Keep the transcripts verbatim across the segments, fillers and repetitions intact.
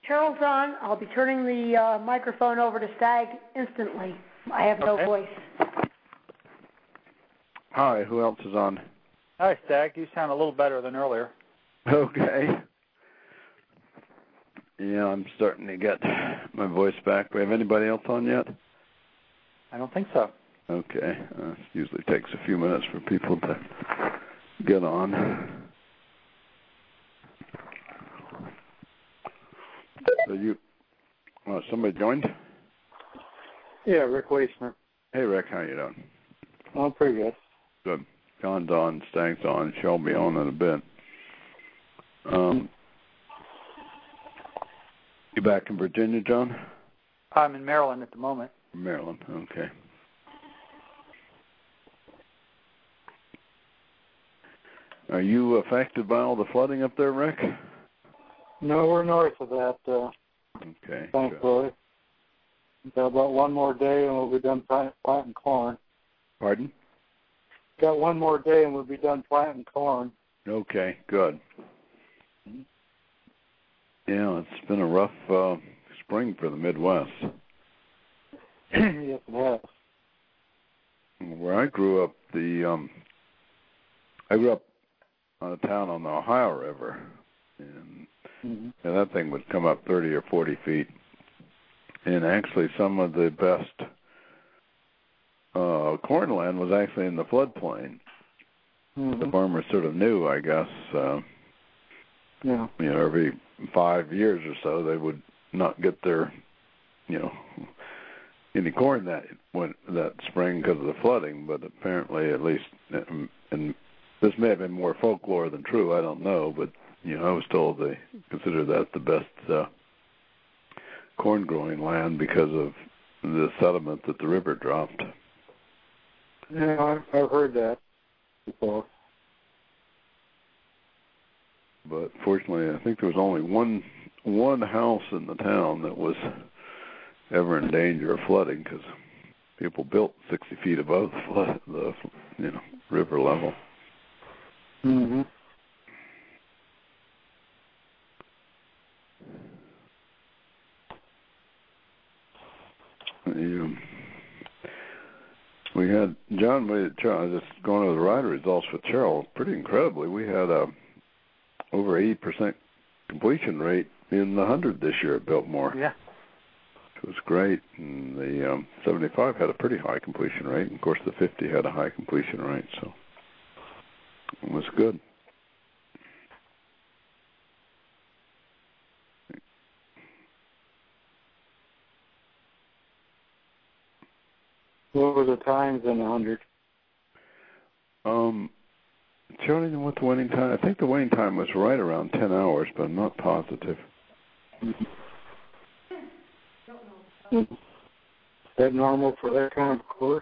Cheryl's on. I'll be turning the uh, microphone over to Stag instantly. I have no okay. voice. Hi, who else is on? Hi, Stag. You sound a little better than earlier. Okay. Yeah, I'm starting to get my voice back. Do we have anybody else on yet? I don't think so. Okay. Uh, it usually takes a few minutes for people to get on. So you, oh, somebody joined? Yeah, Rick Weissner. Hey, Rick, how you doing? Oh, pretty good. Good. John's on, Stag's on, Shelby on in a bit. Um, you back in Virginia, John? I'm in Maryland at the moment. Maryland, okay. Are you affected by all the flooding up there, Rick? No, we're north of that, uh, okay. thankfully. Got about one more day and we'll be done plant, planting corn. Pardon? Got one more day and we'll be done planting corn. Okay, good. Yeah, it's been a rough uh, spring for the Midwest. Yes, it has. Where I grew up, the um, I grew up on a town on the Ohio River, and, mm-hmm. and that thing would come up thirty or forty feet. And actually, some of the best uh, corn land was actually in the floodplain. Mm-hmm. The farmers sort of knew, I guess. Uh, yeah. You know, every five years or so, they would not get their, you know, any corn that went that spring because of the flooding. But apparently, at least, and this may have been more folklore than true. I don't know, but you know, I was told they consider that the best uh, corn growing land because of the sediment that the river dropped. Yeah, I've, I've heard that before. But fortunately, I think there was only one one house in the town that was ever in danger of flooding because people built sixty feet above the flood, the you know river level. Mm-hmm. You, we had John. We had, just going over the rider results with Cheryl. Pretty incredibly, we had a over eighty percent completion rate in the hundred this year at Biltmore. Yeah, it was great. And the um, seventy-five had a pretty high completion rate. And of course, the fifty had a high completion rate, so it was good. What were the times in the hundred? Um, Charlie, what the winning time? I think the winning time was right around ten hours, but I'm not positive. Mm-hmm. Is that normal for that kind of course?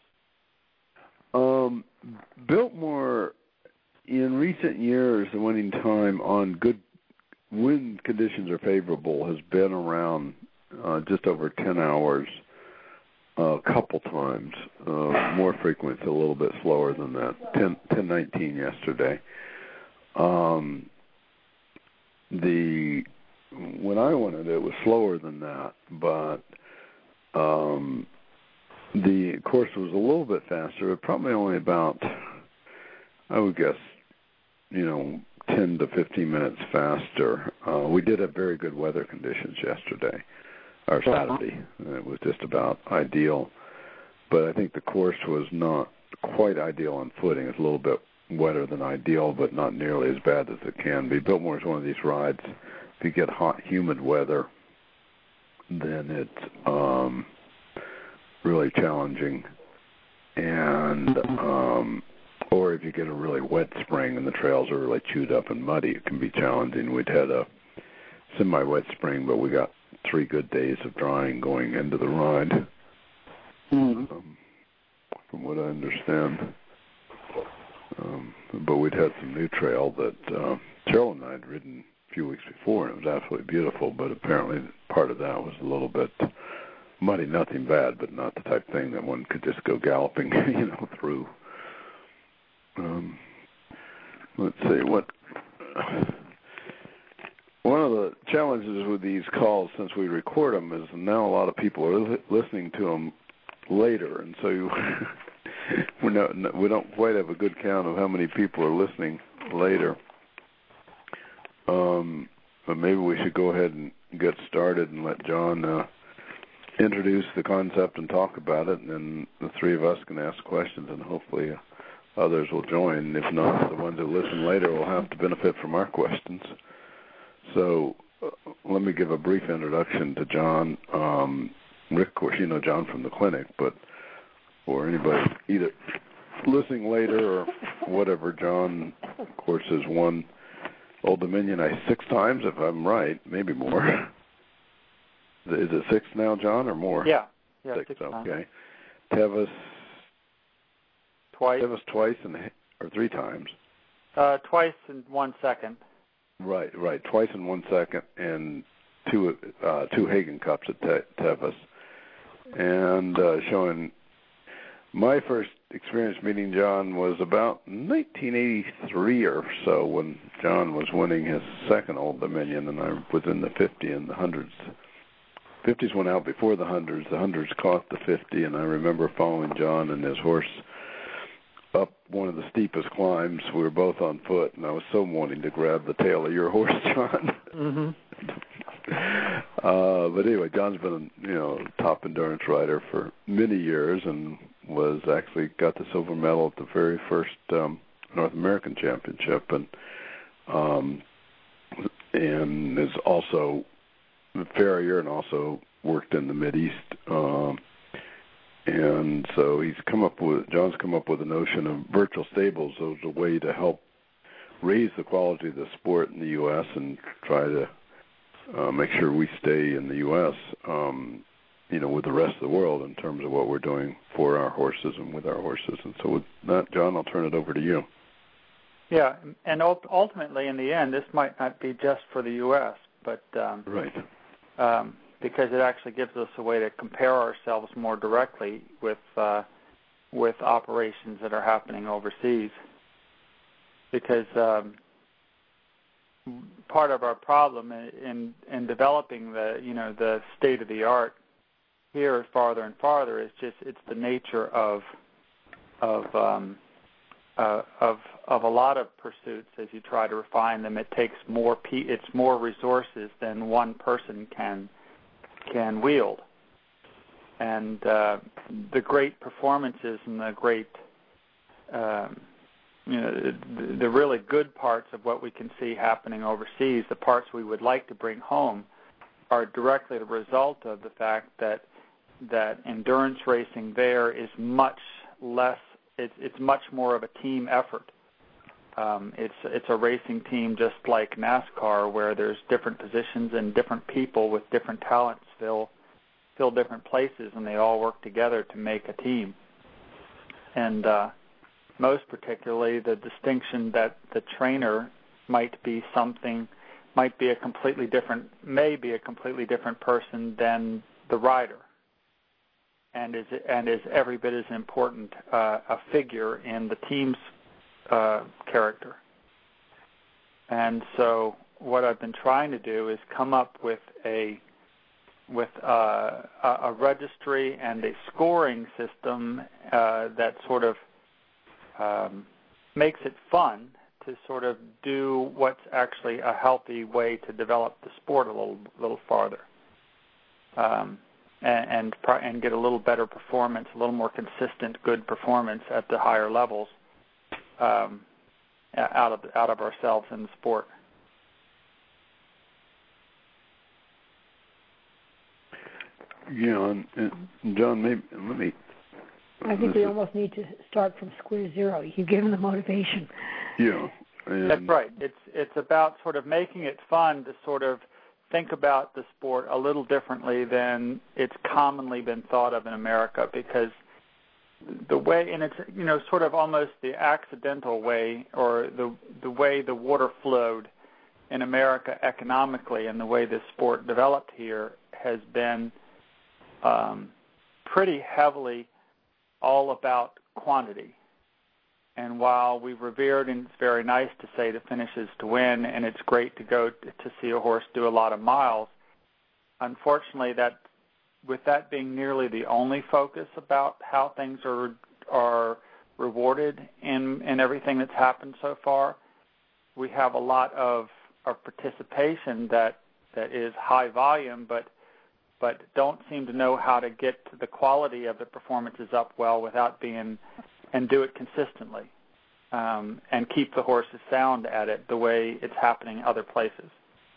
Um, Biltmore, in recent years, the winning time on good wind conditions are favorable has been around uh, just over ten hours. A couple times, uh, more frequent, a little bit slower than that. ten, ten nineteen yesterday. Um, the when I went it, it was slower than that, but um, the course was a little bit faster. But probably only about, I would guess, you know, ten to fifteen minutes faster. Uh, we did have very good weather conditions yesterday. Or Saturday. It was just about ideal. But I think the course was not quite ideal on footing. It's a little bit wetter than ideal, but not nearly as bad as it can be. Biltmore is one of these rides. If you get hot, humid weather, then it's um, really challenging. And um, or if you get a really wet spring and the trails are really chewed up and muddy, it can be challenging. We'd had a semi-wet spring, but we got three good days of drying going into the ride, mm-hmm. um, from what I understand. Um, but we'd had some new trail that uh, Cheryl and I had ridden a few weeks before, and it was absolutely beautiful, but apparently part of that was a little bit muddy, nothing bad, but not the type of thing that one could just go galloping, you know, through. Um, let's see, what... One of the challenges with these calls, since we record them, is now a lot of people are li- listening to them later, and so you, we're not, we don't quite have a good count of how many people are listening later. Um, but maybe we should go ahead and get started and let John uh, introduce the concept and talk about it, and then the three of us can ask questions, and hopefully uh, others will join. If not, the ones that listen later will have to benefit from our questions. So uh, let me give a brief introduction to John. Um, Rick, of course, you know John from the clinic, but for anybody either listening later or whatever, John, of course, has won Old Dominion I six times, if I'm right, maybe more. Is it six now, John, or more? Yeah, yeah, six. six Okay. Tevis twice. Tevis twice and or three times. Uh, twice in one second. Right, right. Twice in one second, and two uh, two Hagen Cups at Te- Tevis, and uh, showing. My first experience meeting John was about nineteen eighty-three or so, when John was winning his second Old Dominion, and I was in the fifty and the hundreds. fifties went out before the hundreds. The hundreds caught the fifty, and I remember following John and his horse up one of the steepest climbs. We were both on foot, and I was so wanting to grab the tail of your horse, John. Mm-hmm. uh, but anyway, John's been, you know, top endurance rider for many years, and was actually got the silver medal at the very first um, North American Championship, and um, and is also a farrier and also worked in the Mideast. Um, and so he's come up with, John's come up with a notion of virtual stables as a way to help raise the quality of the sport in the U S and try to uh, make sure we stay in the U S, um, you know, with the rest of the world in terms of what we're doing for our horses and with our horses. And so with that, John, I'll turn it over to you. Yeah, and ultimately, in the end, this might not be just for the U S, but um, right, um, because it actually gives us a way to compare ourselves more directly with uh, with operations that are happening overseas. Because um, part of our problem in in developing the you know the state of the art here farther and farther is just it's the nature of of um, uh, of of a lot of pursuits. As you try to refine them, it takes more pe- it's more resources than one person can can wield. And uh, the great performances and the great um, you know the, the really good parts of what we can see happening overseas, the parts we would like to bring home, are directly the result of the fact that that endurance racing there is much less, it's, it's much more of a team effort. Um, it's it's a racing team just like NASCAR, where there's different positions and different people with different talents fill, fill different places, and they all work together to make a team. And uh, most particularly, the distinction that the trainer might be something, might be a completely different, may be a completely different person than the rider. And is and is every bit as important uh, a figure in the team's uh, character. And so, what I've been trying to do is come up with a with uh, a, a registry and a scoring system uh, that sort of um, makes it fun to sort of do what's actually a healthy way to develop the sport a little little farther. Um, And, and and get a little better performance, a little more consistent, good performance at the higher levels um, out of out of ourselves in the sport. Yeah, and, and John, maybe let me. I think we is, almost need to start from square zero. You give them the motivation. Yeah, and that's right. It's it's about sort of making it fun to sort of think about the sport a little differently than it's commonly been thought of in America, because the way, and it's, you know, sort of almost the accidental way, or the the way the water flowed in America economically, and the way this sport developed here has been um, pretty heavily all about quantity. And while we've revered, and it's very nice to say the finish is to win, and it's great to go to see a horse do a lot of miles, unfortunately, that with that being nearly the only focus about how things are are rewarded in, in everything that's happened so far, we have a lot of, of participation that, that is high volume, but but don't seem to know how to get the quality of the performances up well without being, and do it consistently, um, and keep the horses sound at it the way it's happening other places.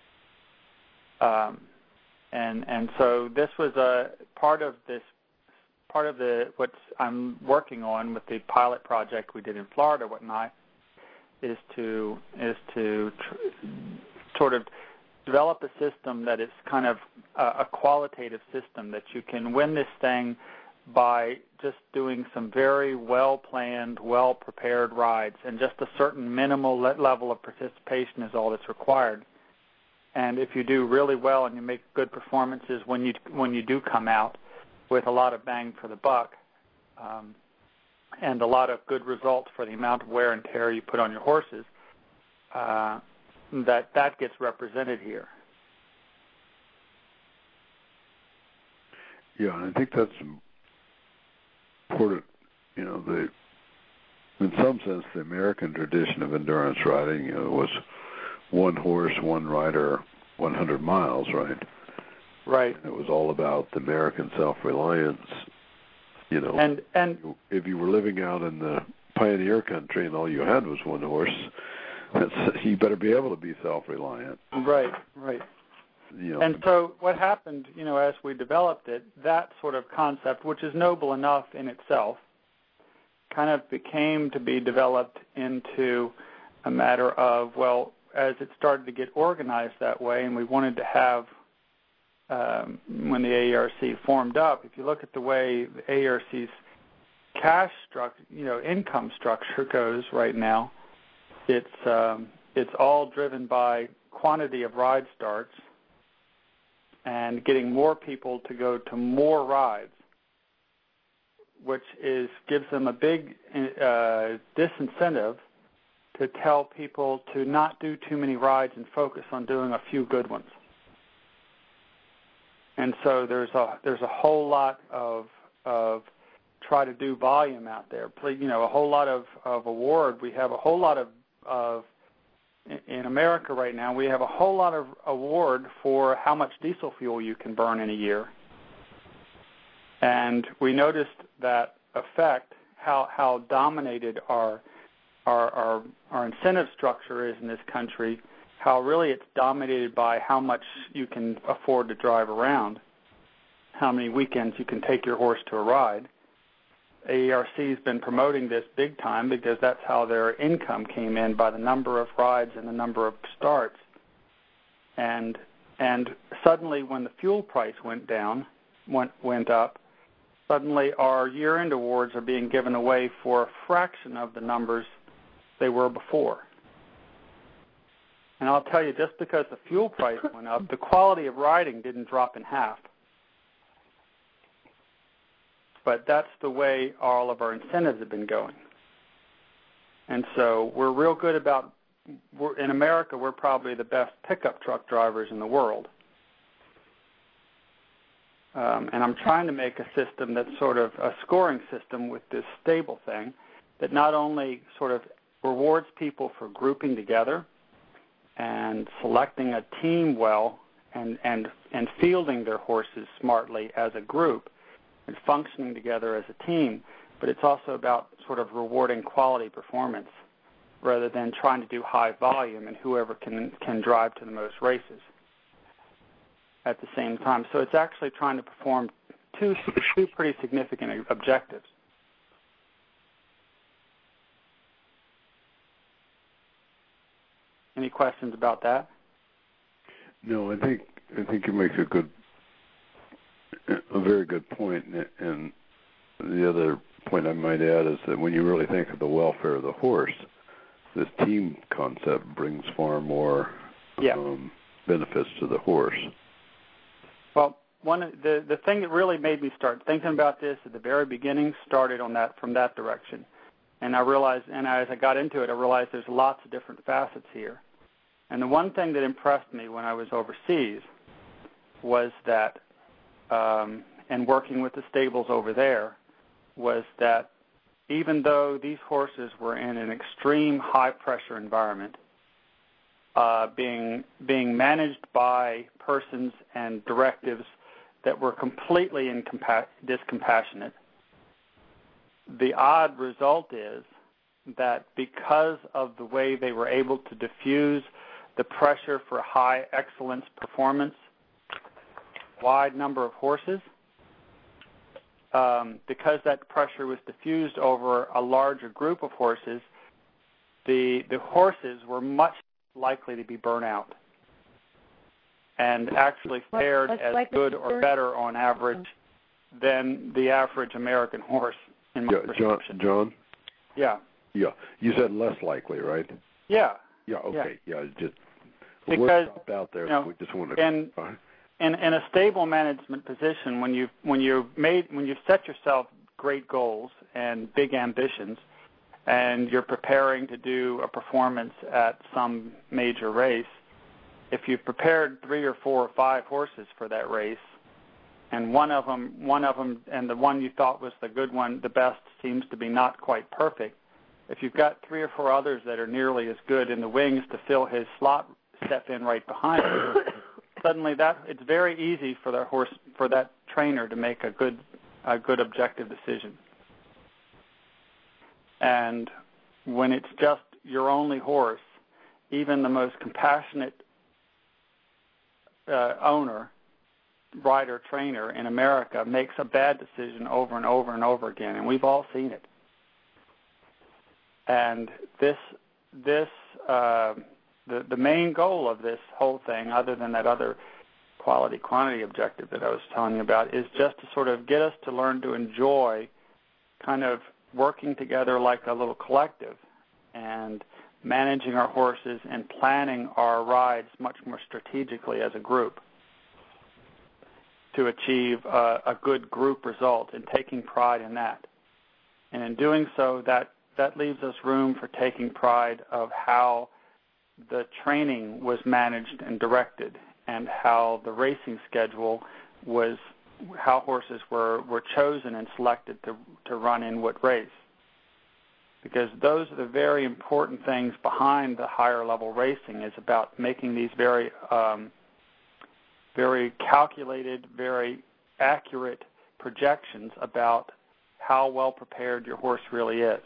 Um, and and so this was a part of this, part of the what I'm working on with the pilot project we did in Florida, whatnot, is to is to tr- sort of develop a system that is kind of a, a qualitative system that you can win this thing by just doing some very well-planned, well-prepared rides, and just a certain minimal le- level of participation is all that's required. And if you do really well and you make good performances when you when you do come out with a lot of bang for the buck, um, and a lot of good results for the amount of wear and tear you put on your horses, uh, that that gets represented here. Yeah, I think that's important. You know, the in some sense, the American tradition of endurance riding, you know, was one horse, one rider, one hundred miles, right? Right. And it was all about the American self-reliance. You know, and and if you were living out in the pioneer country and all you had was one horse, that's, you better be able to be self-reliant. Right, right. You know, and so what happened, you know, as we developed it, that sort of concept, which is noble enough in itself, kind of became to be developed into a matter of, well, as it started to get organized that way, and we wanted to have, um, when the A E R C formed up, if you look at the way the A E R C's cash structure, you know, income structure goes right now, it's um, it's all driven by quantity of ride starts and getting more people to go to more rides, which is gives them a big uh, disincentive to tell people to not do too many rides and focus on doing a few good ones. And so there's a there's a whole lot of of try to do volume out there. You know, a whole lot of, of award. We have a whole lot of of in America right now. We have a whole lot of award for how much diesel fuel you can burn in a year. And we noticed that effect, how how dominated our our our, our incentive structure is in this country, how really it's dominated by how much you can afford to drive around, how many weekends you can take your horse to a ride. A E R C has been promoting this big time because that's how their income came in, by the number of rides and the number of starts. And and suddenly when the fuel price went down, went went up, suddenly our year-end awards are being given away for a fraction of the numbers they were before. And I'll tell you, just because the fuel price went up, the quality of riding didn't drop in half. But that's the way all of our incentives have been going. And so we're real good about, we're, in America, we're probably the best pickup truck drivers in the world. Um, and I'm trying to make a system that's sort of a scoring system with this stable thing that not only sort of rewards people for grouping together and selecting a team well and, and, and fielding their horses smartly as a group and functioning together as a team, but it's also about sort of rewarding quality performance rather than trying to do high volume and whoever can can drive to the most races at the same time. So it's actually trying to perform two two pretty significant objectives. Any questions about that? No, I think I think you make a good, a very good point. And the other point I might add is that when you really think of the welfare of the horse, this team concept brings far more yeah. um, benefits to the horse. Well, one of the the thing that really made me start thinking about this at the very beginning started on that from that direction. And I realized, and as I got into it, I realized there's lots of different facets here. And the one thing that impressed me when I was overseas was that, um, and working with the stables over there, was that even though these horses were in an extreme high-pressure environment, uh, being being managed by persons and directives that were completely incompa- discompassionate, the odd result is that because of the way they were able to diffuse the pressure for high excellence performance, wide number of horses, um, because that pressure was diffused over a larger group of horses, the the horses were much likely to be burnt out and actually fared as good or better on average than the average American horse. In my yeah, John, John? Yeah. Yeah. You said less likely, right? Yeah. Yeah, okay. Yeah, yeah just because we're out there. You know, we just want to in, in in a stable management position, when you when you made when you set yourself great goals and big ambitions, and you're preparing to do a performance at some major race, if you've prepared three or four or five horses for that race, and one of them, one of them, and the one you thought was the good one, the best, seems to be not quite perfect. If you've got three or four others that are nearly as good in the wings to fill his slot, step in right behind him, suddenly that it's very easy for that horse, for that trainer to make a good, a good objective decision. And when it's just your only horse, even the most compassionate uh, owner, rider, trainer in America makes a bad decision over and over and over again, and we've all seen it. And this, this, uh, the the main goal of this whole thing, other than that other quality quantity objective that I was telling you about, is just to sort of get us to learn to enjoy kind of working together like a little collective and managing our horses and planning our rides much more strategically as a group to achieve a, a good group result, and taking pride in that. And in doing so, that, that leaves us room for taking pride of how the training was managed and directed, and how the racing schedule was, how horses were, were chosen and selected to, to run in what race. Because those are the very important things behind the higher level racing, is about making these very um, very calculated, very accurate projections about how well prepared your horse really is.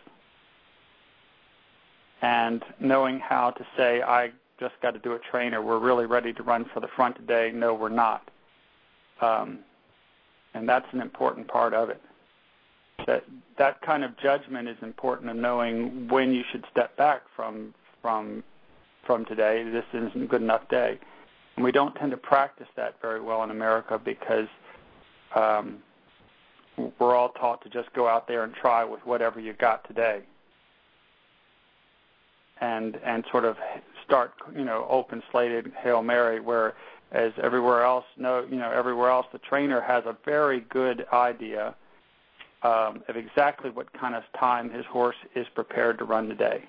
And knowing how to say, I just got to do a trainer, we're really ready to run for the front today. No, we're not. Um, and that's an important part of it. That that kind of judgment is important in knowing when you should step back from from from today. This isn't a good enough day. And we don't tend to practice that very well in America because um, we're all taught to just go out there and try with whatever you got today, and and sort of start, you know, open slated Hail Mary, where as everywhere else, no, you know, everywhere else the trainer has a very good idea um, of exactly what kind of time his horse is prepared to run today.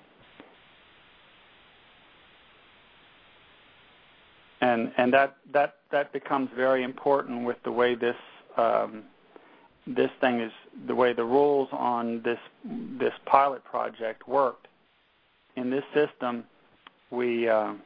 And and that, that, that becomes very important with the way this um, this thing is, the way the rules on this this pilot project worked. In this system, we uh,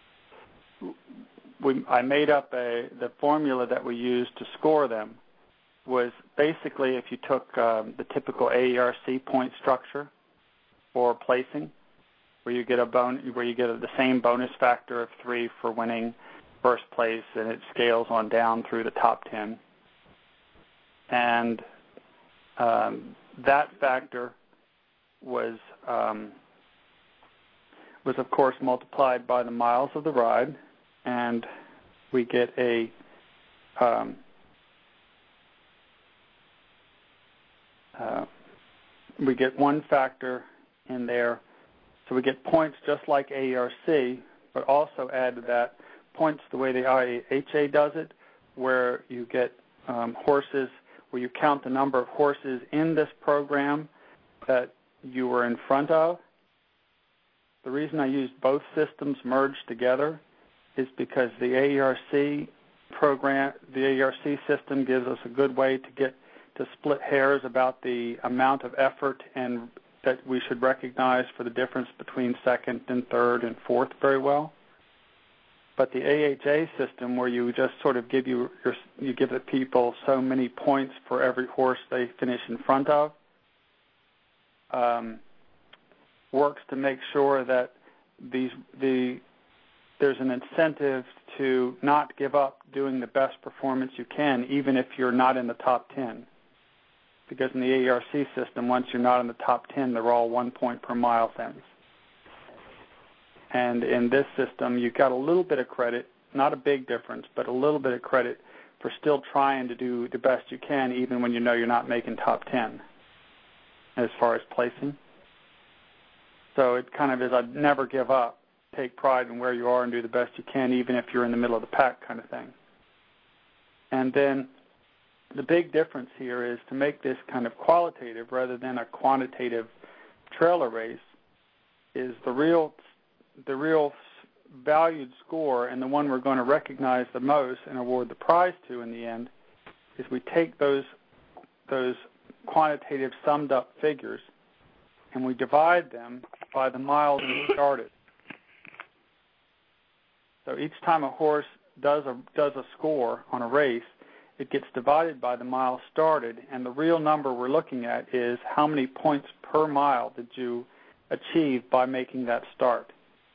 we I made up a the formula that we used to score them was basically if you took um, the typical A E R C point structure for placing, where you get a bon- where you get a, the same bonus factor of three for winning first place, and it scales on down through the top ten. And um, that factor was um, was of course multiplied by the miles of the ride, and we get a um, uh, we get one factor in there, so we get points just like A E R C, but also add to that points the way the I A H A does it, where you get um, horses, where you count the number of horses in this program that you were in front of. The reason I used both systems merged together is because the A E R C program, the A E R C system gives us a good way to get to split hairs about the amount of effort and that we should recognize for the difference between second and third and fourth very well. But the A H A system, where you just sort of give you your, you give the people so many points for every horse they finish in front of, um, works to make sure that these the there's an incentive to not give up doing the best performance you can, even if you're not in the top ten. Because in the A E R C system, once you're not in the top ten, they're all one point per mile things. And in this system, you got a little bit of credit, not a big difference, but a little bit of credit for still trying to do the best you can, even when you know you're not making top ten as far as placing. So it kind of is a never give up, take pride in where you are and do the best you can, even if you're in the middle of the pack kind of thing. And then the big difference here is to make this kind of qualitative rather than a quantitative trailer race is the real the real valued score, and the one we're going to recognize the most and award the prize to in the end, is we take those those quantitative summed up figures and we divide them by the miles we started. So each time a horse does a does a score on a race, it gets divided by the miles started, and the real number we're looking at is how many points per mile did you achieve by making that start.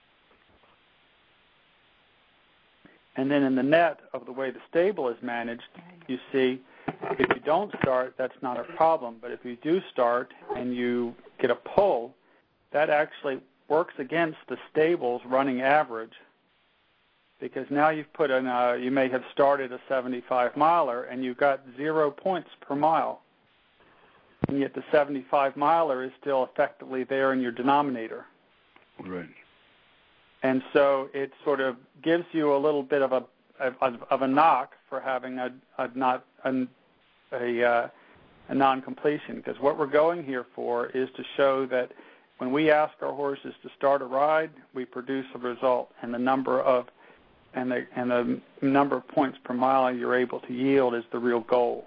And then in the net of the way the stable is managed, you see if you don't start, that's not a problem. But if you do start and you get a pull, that actually works against the stable's running average, because now you've put in a, you may have started a seventy-five miler and you've got zero points per mile. And yet the seventy-five miler is still effectively there in your denominator. Right. And so it sort of gives you a little bit of a of, of a knock for having a, a not a a, uh, a non-completion, because what we're going here for is to show that when we ask our horses to start a ride, we produce a result, and the number of and the and the number of points per mile you're able to yield is the real goal.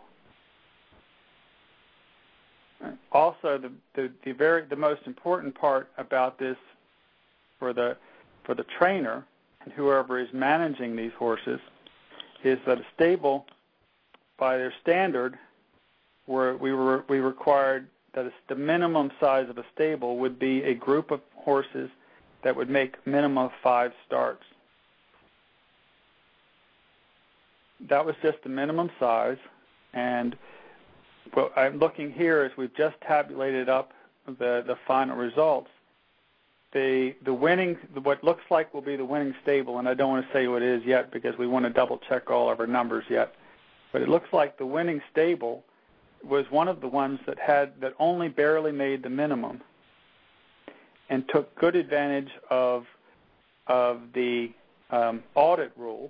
Also, the the, the very the most important part about this for the for the trainer and whoever is managing these horses is that a stable, by their standard, where we were we required that the minimum size of a stable would be a group of horses that would make minimum of five starts. That was just the minimum size, and what I'm looking here is we've just tabulated up the, the final results. The the winning, what looks like will be the winning stable, and I don't want to say what it is yet because we want to double check all of our numbers yet, but it looks like the winning stable was one of the ones that had that only barely made the minimum and took good advantage of of the um, audit rule,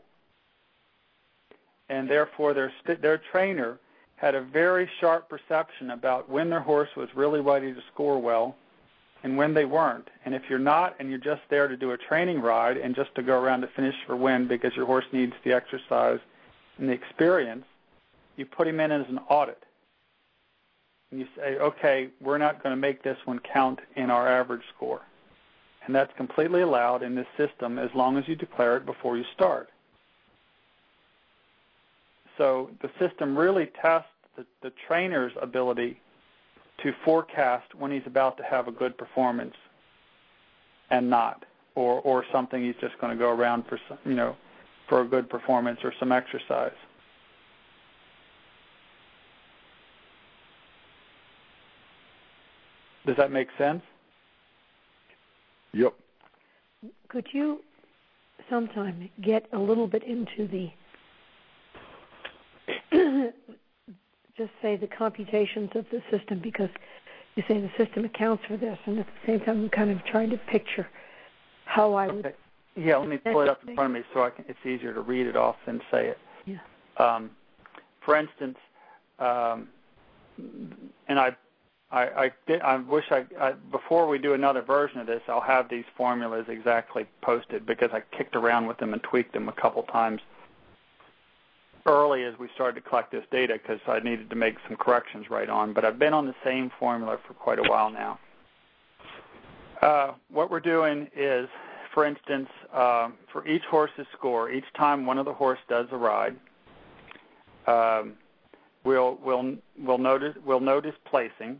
and therefore their their trainer had a very sharp perception about when their horse was really ready to score well and when they weren't. And if you're not and you're just there to do a training ride and just to go around to finish for win because your horse needs the exercise and the experience, you put him in as an audit. And you say, okay, we're not going to make this one count in our average score. And that's completely allowed in this system as long as you declare it before you start. So the system really tests the, the trainer's ability to forecast when he's about to have a good performance and not, or or something he's just going to go around for some, you know, for a good performance or some exercise. Does that make sense? Yep. Could you sometime get a little bit into the just say the computations of the system, because you say the system accounts for this, and at the same time I'm kind of trying to picture how I would. Okay. Yeah, let me pull it up in front of me so I can, it's easier to read it off than say it. Yeah. Um, for instance, um, and I I, I, did, I wish I, I, before we do another version of this, I'll have these formulas exactly posted because I kicked around with them and tweaked them a couple times early as we started to collect this data because I needed to make some corrections right on. But I've been on the same formula for quite a while now. Uh, what we're doing is, for instance, uh, for each horse's score, each time one of the horse does a ride, um, we'll we'll we'll notice we'll notice placing.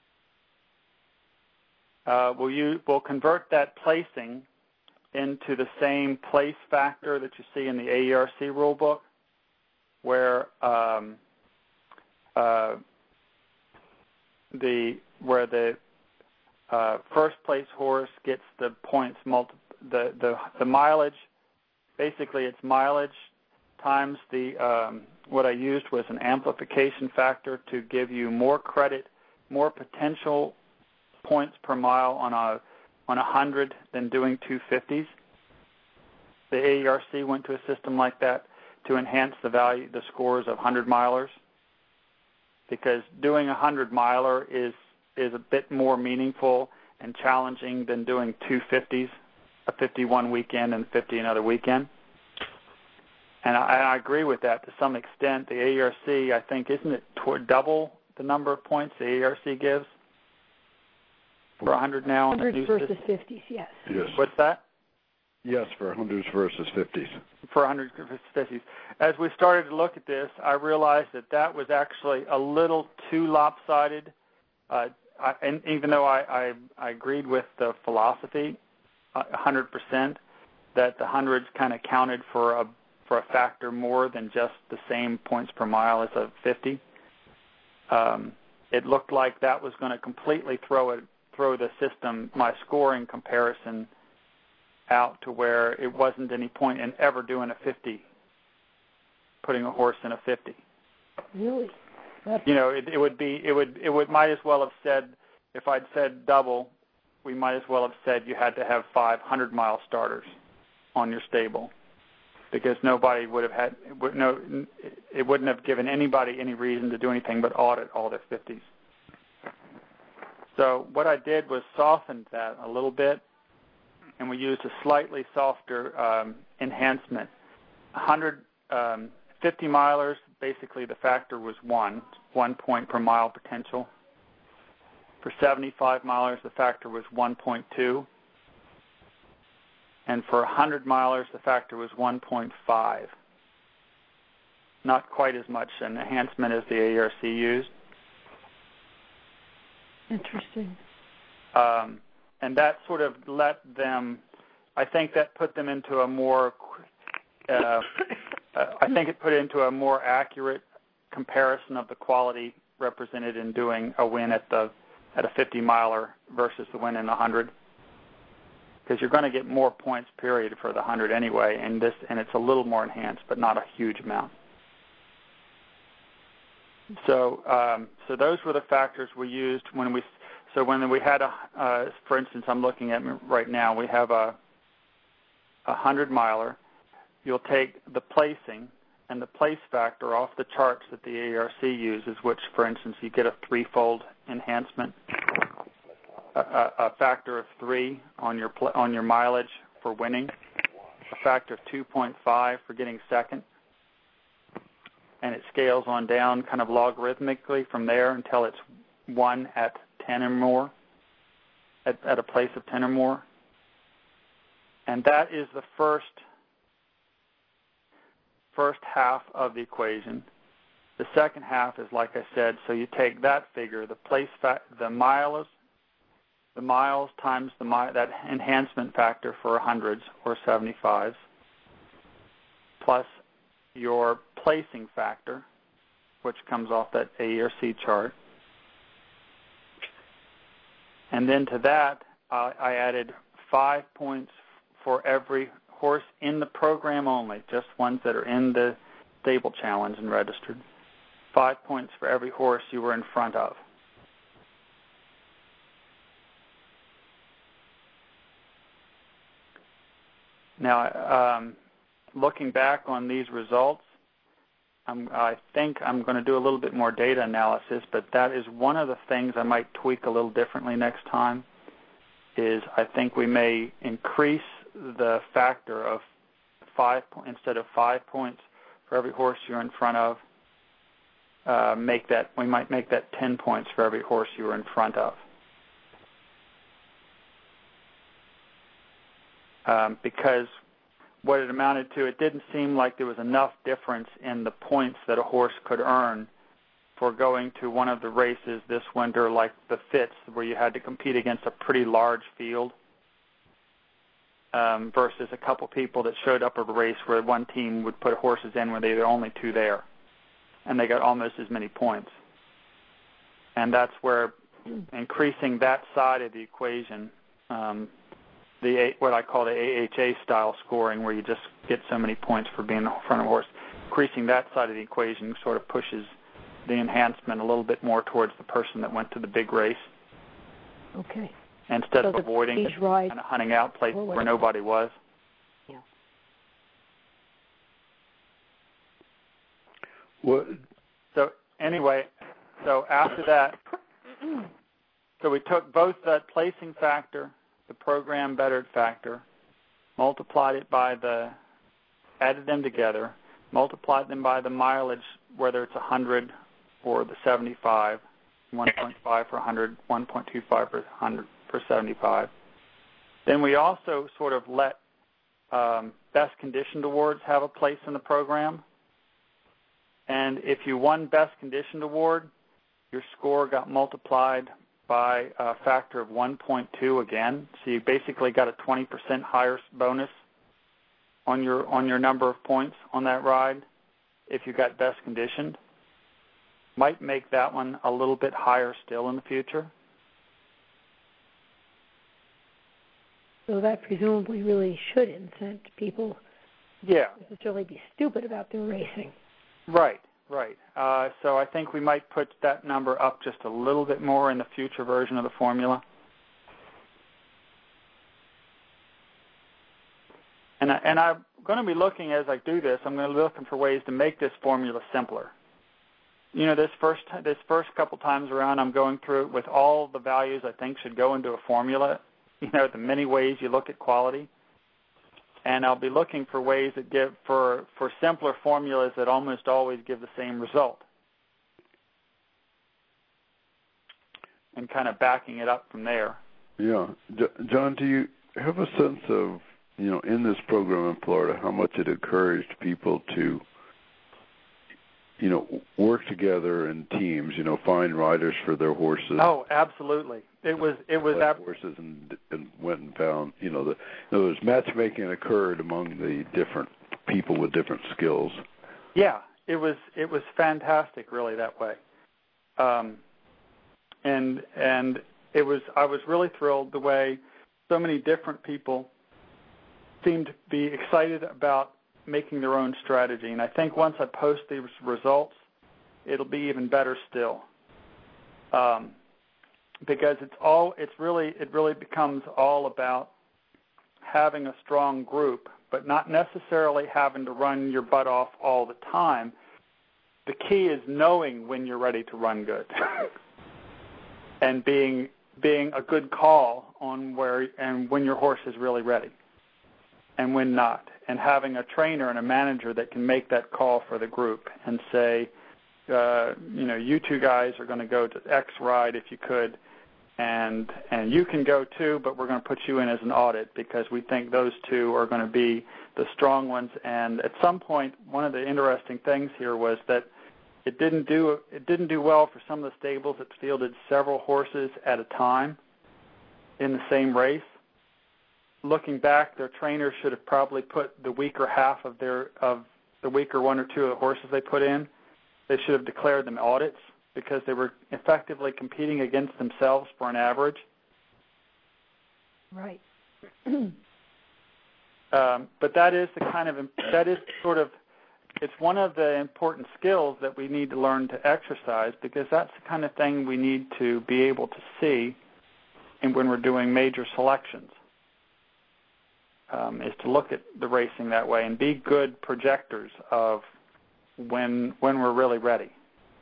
Uh, we'll use, we'll convert that placing into the same place factor that you see in the A E R C rulebook, where um, uh, the where the uh, first place horse gets the points multi- the, the the mileage. Basically, it's mileage times the um, what I used was an amplification factor to give you more credit, more potential points per mile on a on a hundred than doing two fifties. The A E R C went to a system like that to enhance the value, the scores of hundred milers, because doing a hundred miler is is a bit more meaningful and challenging than doing two fifties, a fifty one weekend and fifty another weekend. And I, I agree with that to some extent. The A E R C, I think, isn't it toward double the number of points the A E R C gives for one hundred now? Hundreds versus fifties, yes. Yes. What's that? Yes, for hundreds versus fifties. For hundreds versus fifties. As we started to look at this, I realized that that was actually a little too lopsided. Uh, I, and even though I, I, I agreed with the philosophy, uh, one hundred percent, that the hundreds kind of counted for a for a factor more than just the same points per mile as a fifty. Um, it looked like that was going to completely throw it throw the system, my scoring comparison, out to where it wasn't any point in ever doing a fifty, putting a horse in a fifty. Really? That's... You know, it, it would be, it would, it would might as well have said, if I'd said double, we might as well have said you had to have five hundred mile starters on your stable, because nobody would have had, no, it wouldn't have given anybody any reason to do anything but audit all their fifties. So what I did was soften that a little bit, and we used a slightly softer um, enhancement. one hundred um, fifty milers, basically the factor was one, one point per mile potential. For seventy-five milers, the factor was one point two. And for one hundred milers, the factor was one point five. Not quite as much an enhancement as the A E R C used. Interesting. Um, and that sort of let them, I think that put them into a more, uh, uh, I think it put into a more accurate comparison of the quality represented in doing a win at the at a fifty miler versus the win in a hundred, because you're going to get more points period for the one hundred anyway, and this and it's a little more enhanced, but not a huge amount. So, um, so those were the factors we used when we. So when we had a, uh, for instance, I'm looking at right now, we have a a hundred miler. You'll take the placing and the place factor off the charts that the A E R C uses, which, for instance, you get a threefold enhancement, a, a, a factor of three on your pl- on your mileage for winning, a factor of two point five for getting second. And it scales on down kind of logarithmically from there until it's one at ten or more, at, at a place of ten or more. And that is the first first half of the equation. The second half is, like I said, so you take that figure, the place, fa- the miles, the miles times the mi- that enhancement factor for hundreds or seventy-fives, plus your placing factor, which comes off that A E R C chart. And then to that, uh, I added five points for every horse in the program only, just ones that are in the stable challenge and registered. Five points for every horse you were in front of. Now, um, looking back on these results, I'm, I think I'm going to do a little bit more data analysis, but that is one of the things I might tweak a little differently next time, is I think we may increase the factor of five, instead of five points for every horse you're in front of, uh, make that, we might make that ten points for every horse you were in front of. Um, because what it amounted to, it didn't seem like there was enough difference in the points that a horse could earn for going to one of the races this winter, like the Fitz, where you had to compete against a pretty large field, um, versus a couple people that showed up at a race where one team would put horses in where they were only two there, and they got almost as many points. And that's where increasing that side of the equation, um, the what I call the A H A style scoring, where you just get so many points for being in front of a horse, increasing that side of the equation sort of pushes the enhancement a little bit more towards the person that went to the big race. Okay. Instead so of avoiding kind of hunting out places where nobody was. Yeah. What? So anyway, so after that, so we took both that placing factor, the program bettered factor, multiplied it by the, added them together, multiplied them by the mileage, whether it's one hundred or the seventy-five, one point five for one hundred, one point two five for one hundred for seventy-five. Then we also sort of let um, best conditioned awards have a place in the program. And if you won best conditioned award, your score got multiplied by a factor of one point two again. So you basically got a twenty percent higher bonus on your on your number of points on that ride if you got best conditioned. Might make that one a little bit higher still in the future. So that presumably really should incent people yeah. to necessarily be stupid about their racing. Right, right. Uh, so I think we might put that number up just a little bit more in the future version of the formula. And, I, and I'm going to be looking, as I do this, I'm going to be looking for ways to make this formula simpler. You know, this first this first couple times around, I'm going through it with all the values I think should go into a formula, you know, the many ways you look at quality. And I'll be looking for ways that give, for, for simpler formulas that almost always give the same result. And kind of backing it up from there. Yeah. John, do you have a sense of, you know, in this program in Florida, how much it encouraged people to, you know, work together in teams, you know, find riders for their horses? Oh, absolutely. It was it was ab- horses and, and went and found, you know, the in other words, matchmaking occurred among the different people with different skills. Yeah, it was it was fantastic, really, that way. Um, and and it was I was really thrilled the way so many different people seemed to be excited about making their own strategy. And I think once I post these results, it'll be even better still. Um, because it's all it's really it really becomes all about having a strong group, but not necessarily having to run your butt off all the time. The key is knowing when you're ready to run good. and being being a good call on where and when your horse is really ready and when not, and having a trainer and a manager that can make that call for the group and say, uh, you know, you two guys are going to go to X ride if you could, and and you can go too, but we're going to put you in as an audit because we think those two are going to be the strong ones. And at some point, one of the interesting things here was that it didn't do it didn't do well for some of the stables that fielded several horses at a time in the same race. Looking back, their trainers should have probably put the weaker half of their of the weaker one or two of the horses they put in. They should have declared them audits because they were effectively competing against themselves for an average. Right. um, but that is the kind of that is sort of it's one of the important skills that we need to learn to exercise, because that's the kind of thing we need to be able to see and when we're doing major selections, um, is to look at the racing that way and be good projectors of when when we're really ready.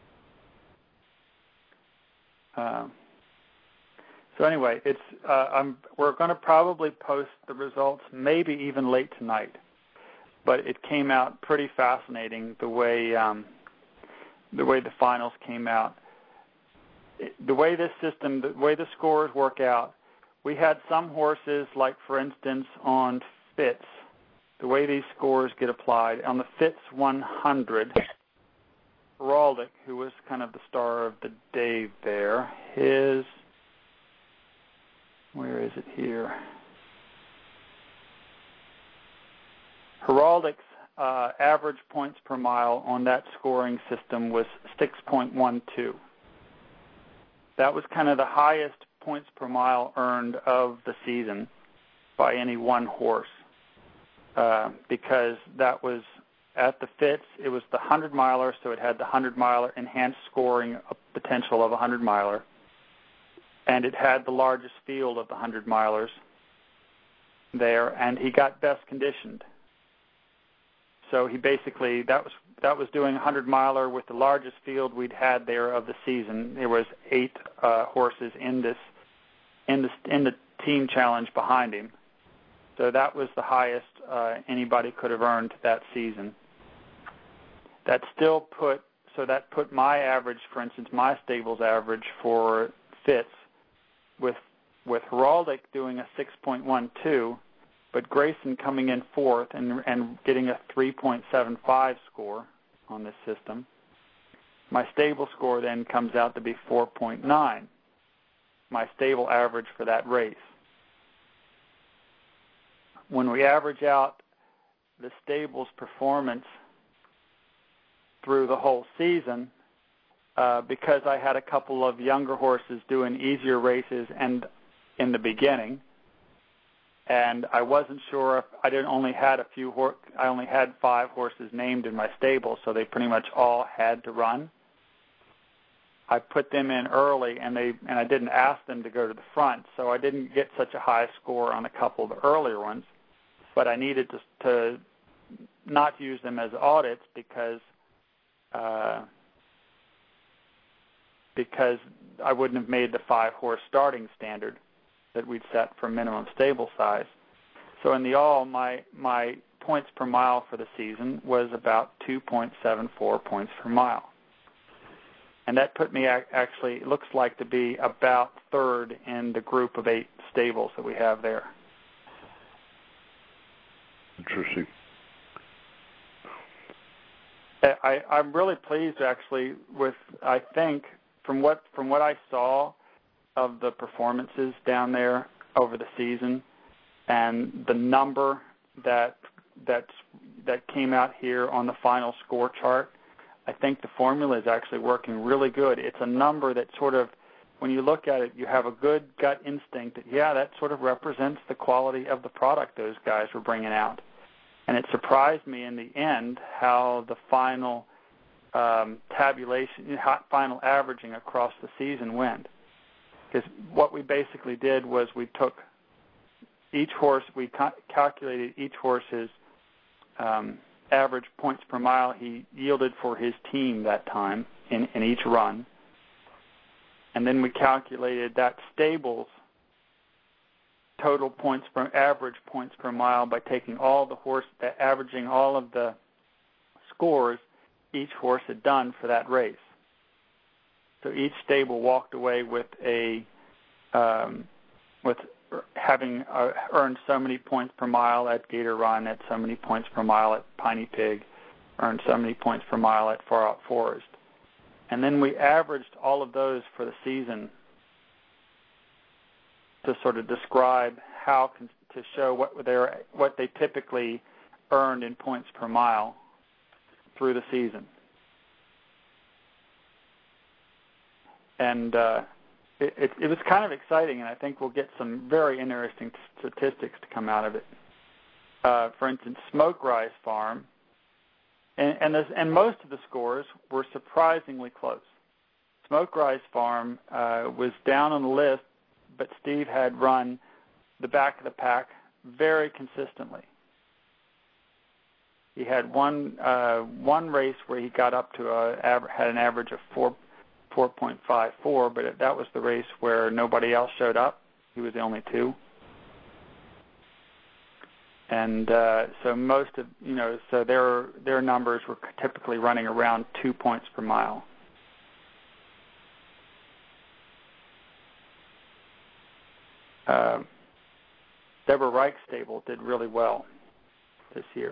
Uh, so anyway, it's uh, I'm, we're going to probably post the results maybe even late tonight, but it came out pretty fascinating the way um, the way the finals came out. It, the way this system, the way the scores work out, we had some horses, like for instance on Fitz, the way these scores get applied on the Fitz one hundred. Heraldic, who was kind of the star of the day there, his, where is it here? Heraldic's uh, average points per mile on that scoring system was six point one two. That was kind of the highest points per mile earned of the season by any one horse, uh, because that was at the Fitz, it was the hundred-miler, so it had the hundred-miler enhanced scoring potential of a hundred-miler, and it had the largest field of the hundred-milers there, and he got best conditioned. So he basically, that was that was doing a hundred-miler with the largest field we'd had there of the season. There was eight uh, horses in this in the in the team challenge behind him. So that was the highest uh, anybody could have earned that season. That still put, so that put my average, for instance, my stable's average for Fitz with with Heraldic doing a six point one two, but Grayson coming in fourth and and getting a three point seven five score on this system. My stable score then comes out to be four point nine, my stable average for that race. When we average out the stable's performance through the whole season, uh, because I had a couple of younger horses doing easier races and in the beginning, and I wasn't sure if I didn't only had a few hor- I only had five horses named in my stable, so they pretty much all had to run. I put them in early, and they and I didn't ask them to go to the front, so I didn't get such a high score on a couple of the earlier ones. But I needed to, to not use them as audits because uh, because I wouldn't have made the five-horse starting standard that we'd set for minimum stable size. So in the all, my my points per mile for the season was about two point seven four points per mile. And that put me actually, it looks like, to be about third in the group of eight stables that we have there. Interesting. I, I'm really pleased, actually, with, I think, from what from what I saw of the performances down there over the season and the number that that's, that came out here on the final score chart, I think the formula is actually working really good. It's a number that sort of, when you look at it, you have a good gut instinct that, yeah, that sort of represents the quality of the product those guys were bringing out. And it surprised me in the end how the final um, tabulation, final averaging across the season went. Because what we basically did was we took each horse, we ca- calculated each horse's um, average points per mile he yielded for his team that time in, in each run. And then we calculated that stable's total points per average points per mile by taking all the horse, averaging all of the scores each horse had done for that race. So each stable walked away with a um, with having uh, earned so many points per mile at Gator Run, at so many points per mile at Piney Pig, earned so many points per mile at Far Out Forest. And then we averaged all of those for the season to sort of describe how, to show what they what they typically earned in points per mile through the season. And uh, it, it, it was kind of exciting, and I think we'll get some very interesting statistics to come out of it. Uh, for instance, Smoke Rise Farm, and and, this, and most of the scores were surprisingly close. Smoke Rise Farm uh, was down on the list, but Steve had run the back of the pack very consistently. He had one uh, one race where he got up to a had an average of four four point five four, but that was the race where nobody else showed up. He was the only two, and uh, so most of you know so their their numbers were typically running around two points per mile. Uh, Deborah Reich's stable did really well this year.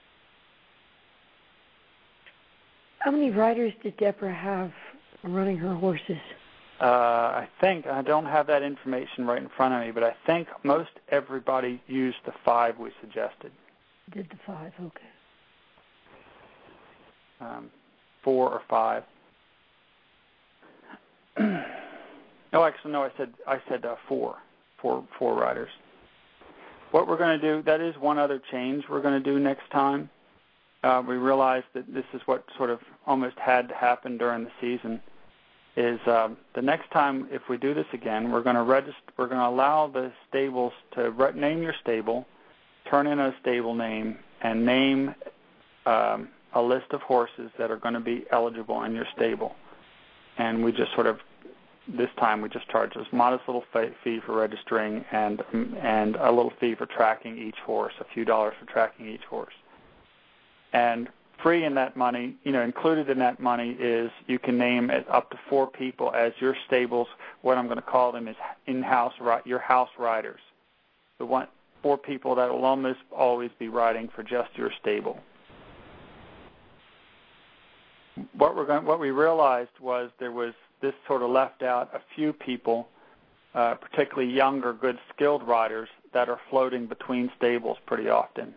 How many riders did Deborah have running her horses? Uh, I think, I don't have that information right in front of me, but I think most everybody used the five we suggested. Did the five, okay. Um, four or five. No, actually, no, I said I said uh, four. Four, four riders. What we're going to do, that is one other change we're going to do next time. Uh, we realized that this is what sort of almost had to happen during the season, is um, the next time if we do this again, we're going to register, we're going to allow the stables to re- name your stable, turn in a stable name, and name um, a list of horses that are going to be eligible in your stable. And we just sort of, this time we just charge this modest little fee for registering and and a little fee for tracking each horse, a few dollars for tracking each horse. And free in that money, you know, included in that money is you can name up to four people as your stables. What I'm going to call them is in-house, your house riders. The one, four people that will almost always be riding for just your stable. What we're going, what we realized was there was this sort of left out a few people, uh, particularly younger, good, skilled riders that are floating between stables pretty often.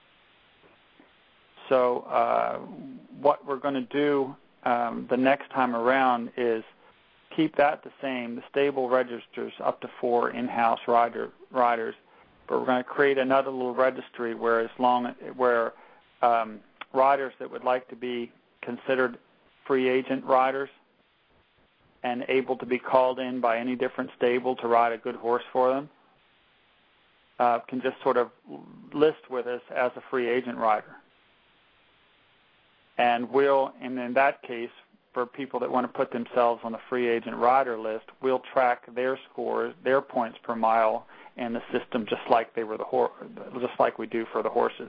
So uh, what we're going to do um, the next time around is keep that the same. The stable registers up to four in-house rider, riders, but we're going to create another little registry where as long where um, riders that would like to be considered free agent riders and able to be called in by any different stable to ride a good horse for them uh, can just sort of list with us as a free agent rider. And we'll, and in that case, for people that want to put themselves on the free agent rider list, we'll track their scores, their points per mile in the system, just like they were the hor- just like we do for the horses.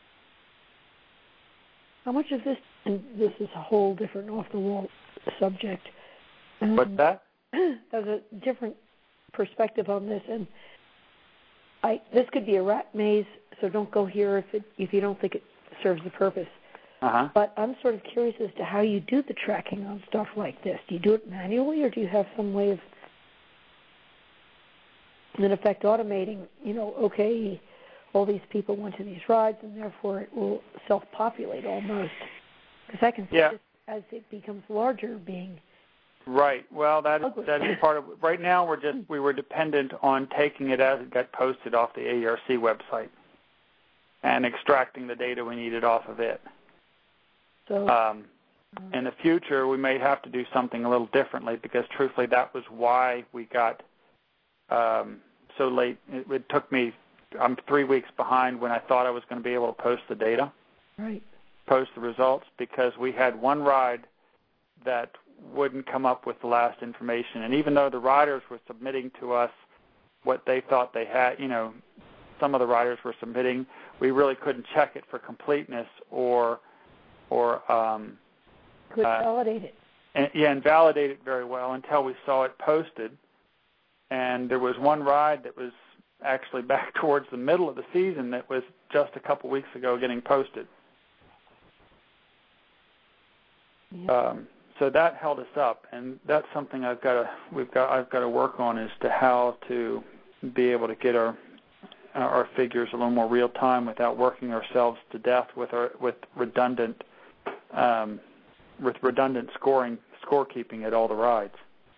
How much of this? And this is a whole different off-the-wall subject. Um, What's that? There's a different perspective on this, and I this could be a rat maze. So don't go here if it if you don't think it serves the purpose. Uh-huh. But I'm sort of curious as to how you do the tracking on stuff like this. Do you do it manually, or do you have some way of, in effect, automating, you know, okay, all these people went to these rides, and therefore it will self-populate almost? Because I can see yeah. this as it becomes larger being right. Well, that is, ugly. that is part of it. Right now we're just we were dependent on taking it as it got posted off the A E R C website and extracting the data we needed off of it. So, um, in the future, we may have to do something a little differently because, truthfully, that was why we got um, so late. It, it took me, I'm three weeks behind when I thought I was going to be able to post the data, right. post the results, because we had one ride that wouldn't come up with the last information. And even though the riders were submitting to us what they thought they had, you know, some of the riders were submitting, we really couldn't check it for completeness or or um, Could uh, validate it. And, yeah, and validate it very well until we saw it posted. And there was one ride that was actually back towards the middle of the season that was just a couple weeks ago getting posted. Yeah. Um, so that held us up, and that's something I've got to we've got I've got to work on as to how to be able to get our our figures a little more real time without working ourselves to death with our with redundant. Um, with redundant scoring, scorekeeping at all the rides.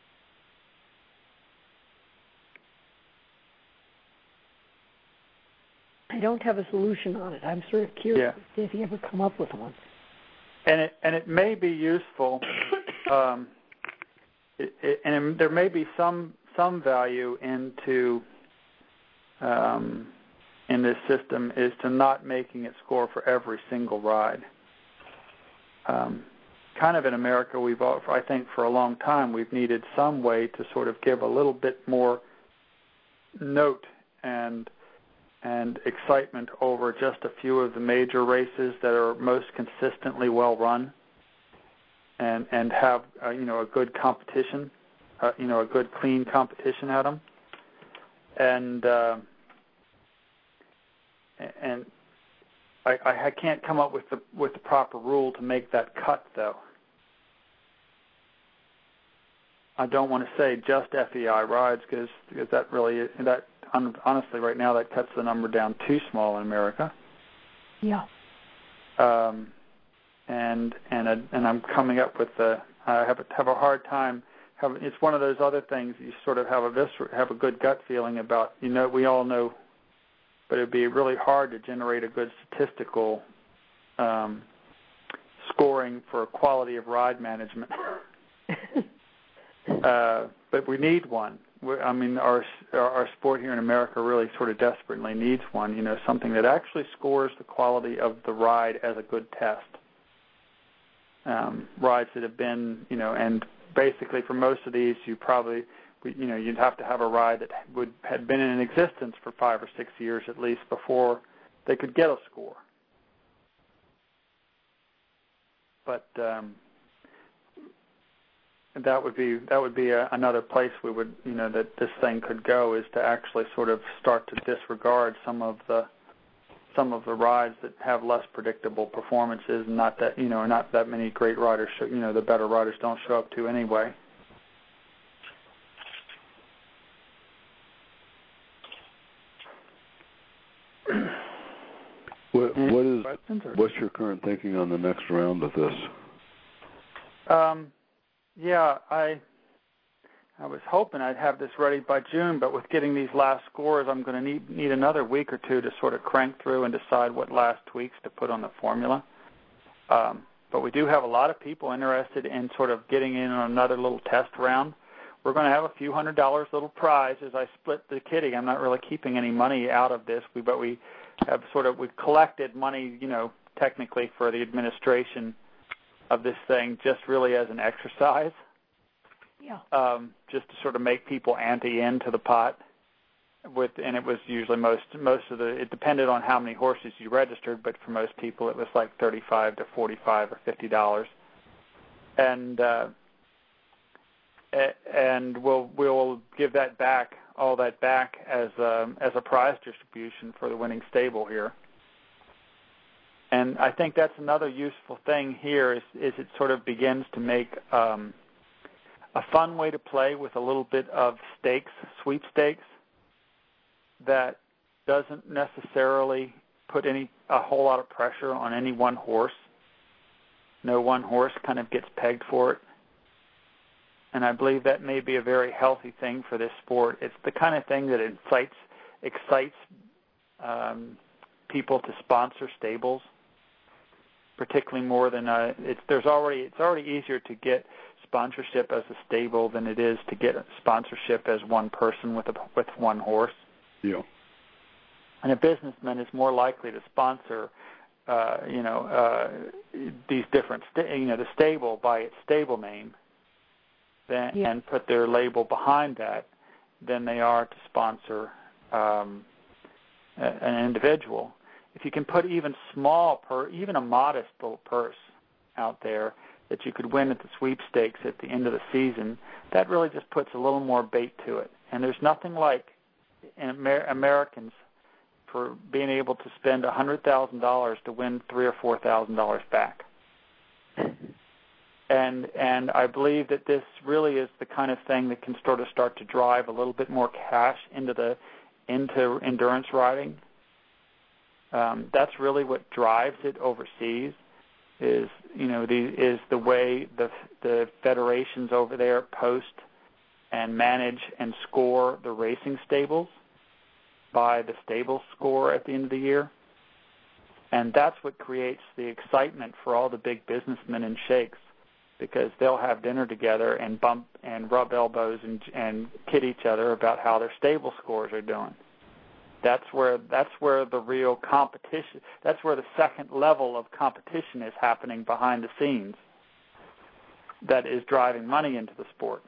I don't have a solution on it. I'm sort of curious Yeah. to see if you ever come up with one. And it and it may be useful, um, it, it, and there may be some some value into um, in this system is to not making it score for every single ride. Um, kind of in America, we've, all, I think for a long time, we've needed some way to sort of give a little bit more note and and excitement over just a few of the major races that are most consistently well run, and and have uh, you know a good competition, uh, you know a good clean competition at them, and uh, and I, I can't come up with the with the proper rule to make that cut though. I don't want to say just F E I rides because because that really that honestly right now that cuts the number down too small in America. Yeah. Um, and and a, and I'm coming up with the I have a, have a hard time. Have, it's one of those other things you sort of have a viscer- have a good gut feeling about. You know, we all know, but it'd be really hard to generate a good statistical um, scoring for quality of ride management. Uh, but we need one. We're, I mean, our our sport here in America really sort of desperately needs one. You know, something that actually scores the quality of the ride as a good test. Um, rides that have been, you know, and basically for most of these, you probably, you know, you'd have to have a ride that would had been in existence for five or six years at least before they could get a score. But um, that would be that would be a, another place we would you know that this thing could go, is to actually sort of start to disregard some of the some of the rides that have less predictable performances, and not that you know not that many great riders show, you know the better riders don't show up to anyway. What, what is what's your current thinking on the next round of this? Um. Yeah, I I was hoping I'd have this ready by June, but with getting these last scores, I'm going to need need another week or two to sort of crank through and decide what last tweaks to put on the formula. Um, but we do have a lot of people interested in sort of getting in on another little test round. We're going to have a few hundred dollars little prize as I split the kitty. I'm not really keeping any money out of this, we, but we have sort of we collected money, you know, technically for the administration of this thing, just really as an exercise. Yeah. Um, just to sort of make people ante into the pot. With and it was usually most most of the it depended on how many horses you registered, but for most people it was like thirty-five to forty-five or fifty dollars. And uh, and we'll we'll give that back, all that back as a, as a prize distribution for the winning stable here. And I think that's another useful thing here is, is it sort of begins to make um, a fun way to play with a little bit of stakes, sweepstakes, that doesn't necessarily put any a whole lot of pressure on any one horse. No one horse kind of gets pegged for it. And I believe that may be a very healthy thing for this sport. It's the kind of thing that incites, excites um, people to sponsor stables. Particularly more than uh, it's there's already it's already easier to get sponsorship as a stable than it is to get sponsorship as one person with a with one horse. Yeah. And a businessman is more likely to sponsor, uh, you know, uh, these different sta- you know the stable by its stable name, than, yeah. and put their label behind that, than they are to sponsor um, a, an individual. If you can put even small, per, even a modest little purse out there that you could win at the sweepstakes at the end of the season, that really just puts a little more bait to it. And there's nothing like in Amer- Americans for being able to spend one hundred thousand dollars to win three or four thousand dollars back. And and I believe that this really is the kind of thing that can sort of start to drive a little bit more cash into the into endurance riding. Um, that's really what drives it overseas. Is you know the is the way the the federations over there post and manage and score the racing stables by the stable score at the end of the year, and that's what creates the excitement for all the big businessmen and sheikhs, because they'll have dinner together and bump and rub elbows and and kid each other about how their stable scores are doing. That's where that's where the real competition. That's where the second level of competition is happening behind the scenes. That is driving money into the sport.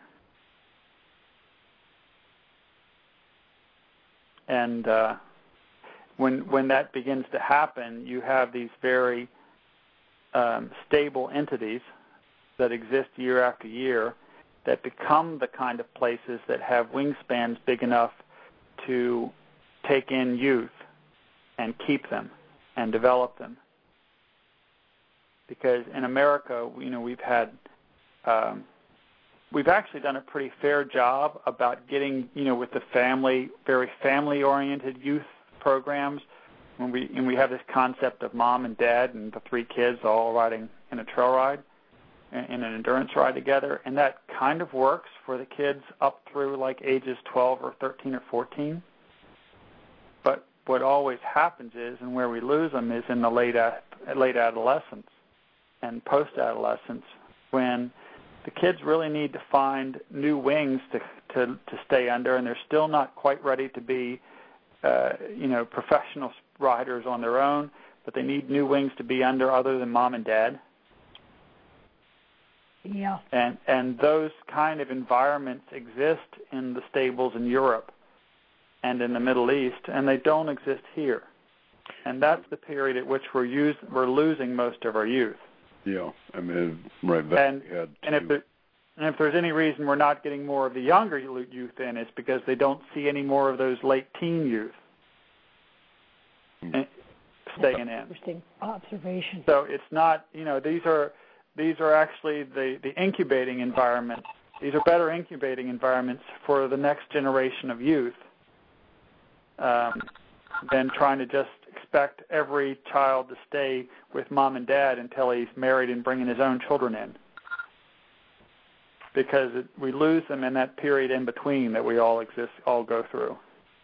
And uh, when when that begins to happen, you have these very um, stable entities that exist year after year that become the kind of places that have wingspans big enough to take in youth and keep them and develop them. Because in America, you know, we've had um, we've actually done a pretty fair job about getting, you know, with the family, very family-oriented youth programs. When we and we have this concept of mom and dad and the three kids all riding in a trail ride, in an endurance ride together, and that kind of works for the kids up through like ages twelve or thirteen or fourteen. But what always happens is, and where we lose them, is in the late late adolescence and post-adolescence, when the kids really need to find new wings to to, to stay under, and they're still not quite ready to be, uh, you know, professional riders on their own, but they need new wings to be under other than mom and dad. Yeah. And and those kind of environments exist in the stables in Europe and in the Middle East, and they don't exist here. And that's the period at which we're use, we're losing most of our youth. Yeah, I mean, right back. And, and if there, and if there's any reason we're not getting more of the younger youth in, it's because they don't see any more of those late teen youth mm. staying in. Interesting observation. So it's not, you know, these are these are actually the, the incubating environments. These are better incubating environments for the next generation of youth um, than trying to just expect every child to stay with mom and dad until he's married and bringing his own children in. Because it, we lose them in that period in between that we all exist, all go through.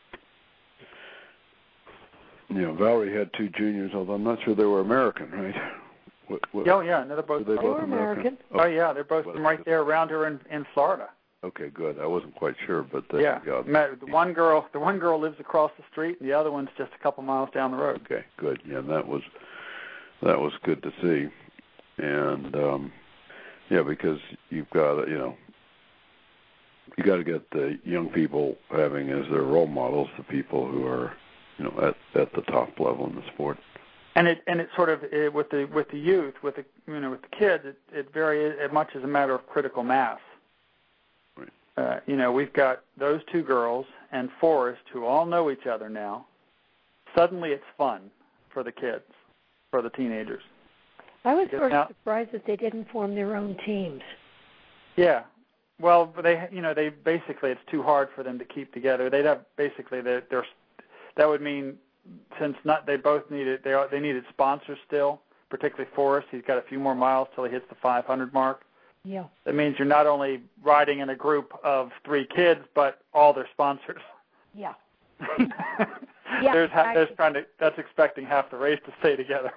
You know, Valerie had two juniors, although I'm not sure they were American, right? What, what, oh, yeah, no, they're both, they they both American. American. Oh, oh, yeah, they're both from right there around her in, in Florida. Okay, good. I wasn't quite sure, but uh, yeah, God. the one girl, the one girl lives across the street, and the other one's just a couple miles down the road. Okay, good. Yeah, that was that was good to see, and um, yeah, because you've got to, you know, you got to get the young people having as their role models the people who are, you know, at at the top level in the sport. And it and it sort of it, with the with the youth, with the you know with the kids, it, it very it much is a matter of critical mass. Right. Uh, you know, we've got those two girls and Forrest who all know each other now. Suddenly, it's fun for the kids, for the teenagers. I was sort now, of surprised that they didn't form their own teams. Yeah, well, they you know they basically it's too hard for them to keep together. They'd have basically they're, they're that would mean. Since not, they both needed they are, they needed sponsors still, particularly Forrest. He's got a few more miles till he hits the five hundred mark. Yeah. That means you're not only riding in a group of three kids, but all their sponsors. Yeah. yeah. There's ha- there's trying to that's expecting half the race to stay together.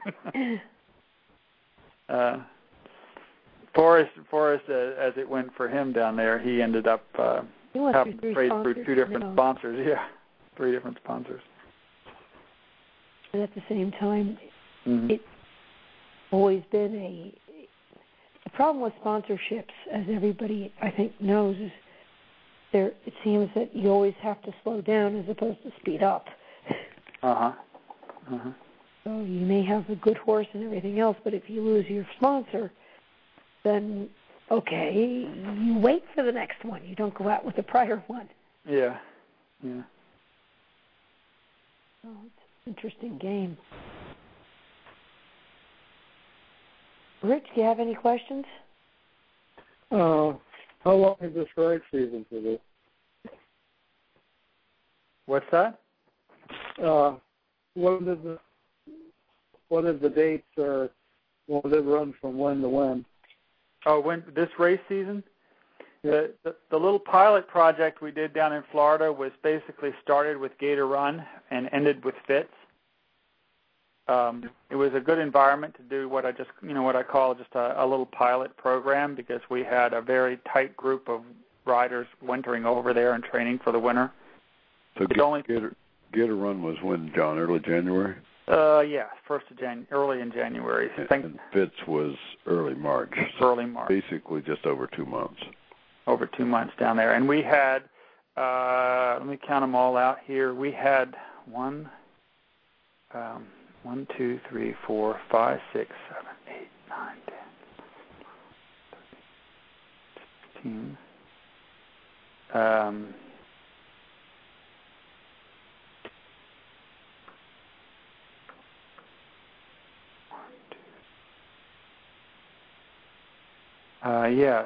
uh, Forrest Forrest uh, as it went for him down there, he ended up uh, having to trade through two different no. sponsors. Yeah, three different sponsors. But at the same time, mm-hmm. it's always been a the problem with sponsorships, as everybody I think knows, is there. It seems that you always have to slow down as opposed to speed up. Uh huh. Uh huh. So you may have a good horse and everything else, but if you lose your sponsor, then okay, you wait for the next one. You don't go out with the prior one. Yeah. Yeah. Oh, it's interesting game. Rich, do you have any questions? Uh, how long is this ride season for this? What's that? Uh, what is the what is the dates, or will it run from when to when? Oh, when this race season? The, the the little pilot project we did down in Florida was basically started with Gator Run and ended with Fitz. Um, it was a good environment to do what I just you know what I call just a, a little pilot program, because we had a very tight group of riders wintering over there and training for the winter. So Gator, only, Gator, Gator Run was when, John? Early January? Uh, yeah, first of Jan, early in January. And, Think, and Fitz was early March. So early March. Basically just over two months. Over two months down there. And we had, uh, let me count them all out here. We had one, um, one, two, three, four, five, six, seven, eight, nine, ten, sixteen. Um, Uh, yes.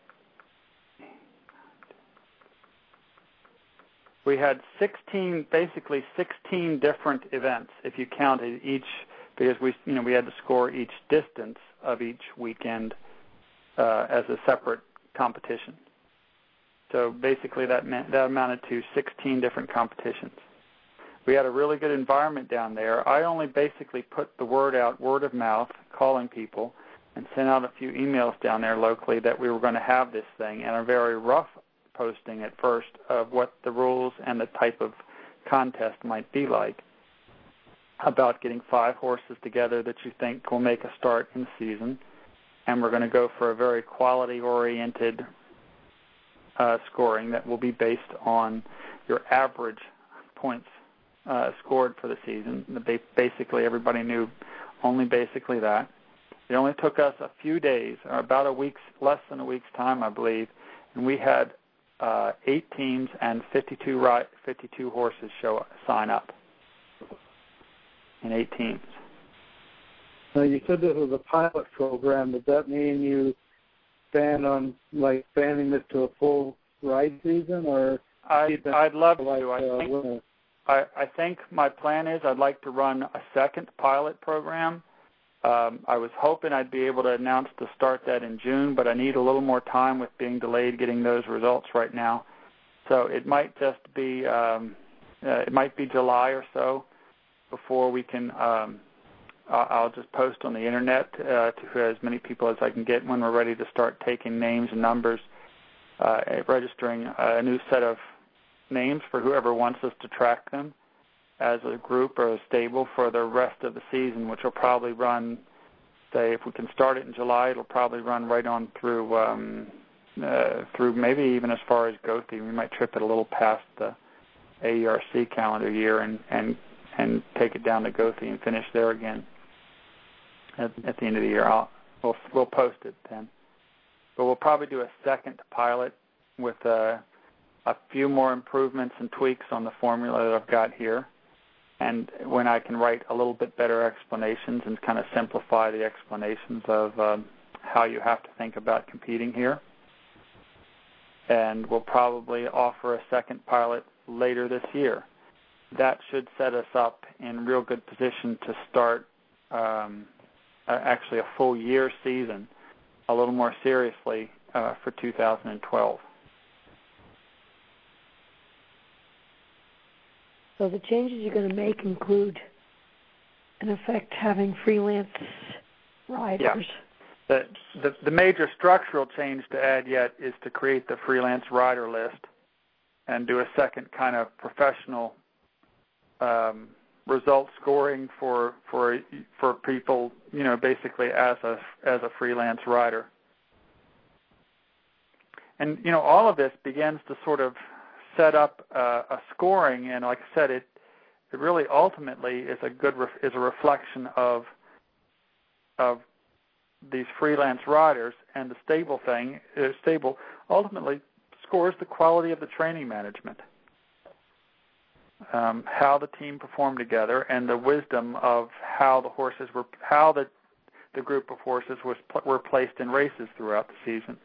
We had sixteen, basically sixteen different events if you counted each, because we, you know, we had to score each distance of each weekend uh, as a separate competition. So basically that meant, that amounted to sixteen different competitions. We had a really good environment down there. I only basically put the word out, word of mouth, calling people, and sent out a few emails down there locally that we were going to have this thing, and a very rough posting at first of what the rules and the type of contest might be like, about getting five horses together that you think will make a start in the season, and we're going to go for a very quality-oriented uh, scoring that will be based on your average points uh, scored for the season. Basically, everybody knew only basically that. It only took us a few days, or about a week's, less than a week's time, I believe, and we had uh, eight teams and fifty-two, ri- fifty-two horses show sign up in eight teams. Now, you said this was a pilot program. Does that mean you plan on, like, expanding this to a full ride season, or? I, I'd love like, to. I uh, think, I, I think my plan is I'd like to run a second pilot program. Um, I was hoping I'd be able to announce to start that in June, but I need a little more time with being delayed getting those results right now. So it might just be, um, uh, it might be July or so before we can, um, I'll just post on the internet uh, to as many people as I can get when we're ready to start taking names and numbers, uh, registering a new set of names for whoever wants us to track them as a group or a stable for the rest of the season, which will probably run, say, if we can start it in July, it'll probably run right on through, um, uh, through maybe even as far as Gothi. We might trip it a little past the A E R C calendar year and, and, and take it down to Gothi and finish there again at, at the end of the year. I'll, we'll, we'll post it then. But we'll probably do a second pilot with uh, a few more improvements and tweaks on the formula that I've got here. And when I can write a little bit better explanations and kind of simplify the explanations of um, how you have to think about competing here. And we'll probably offer a second pilot later this year. That should set us up in real good position to start um, actually a full year season a little more seriously uh, for two thousand twelve. So the changes you're going to make include, in effect, having freelance riders. Yeah. The, the, the major structural change to add yet is to create the freelance rider list and do a second kind of professional um, result scoring for for for people, you know, basically as a as a freelance rider. And you know, all of this begins to sort of set up uh, a scoring, and like I said, it it really ultimately is a good ref, is a reflection of of these freelance riders, and the stable thing is stable ultimately scores the quality of the training management, um, how the team performed together, and the wisdom of how the horses were how the the group of horses was were placed in races throughout the season.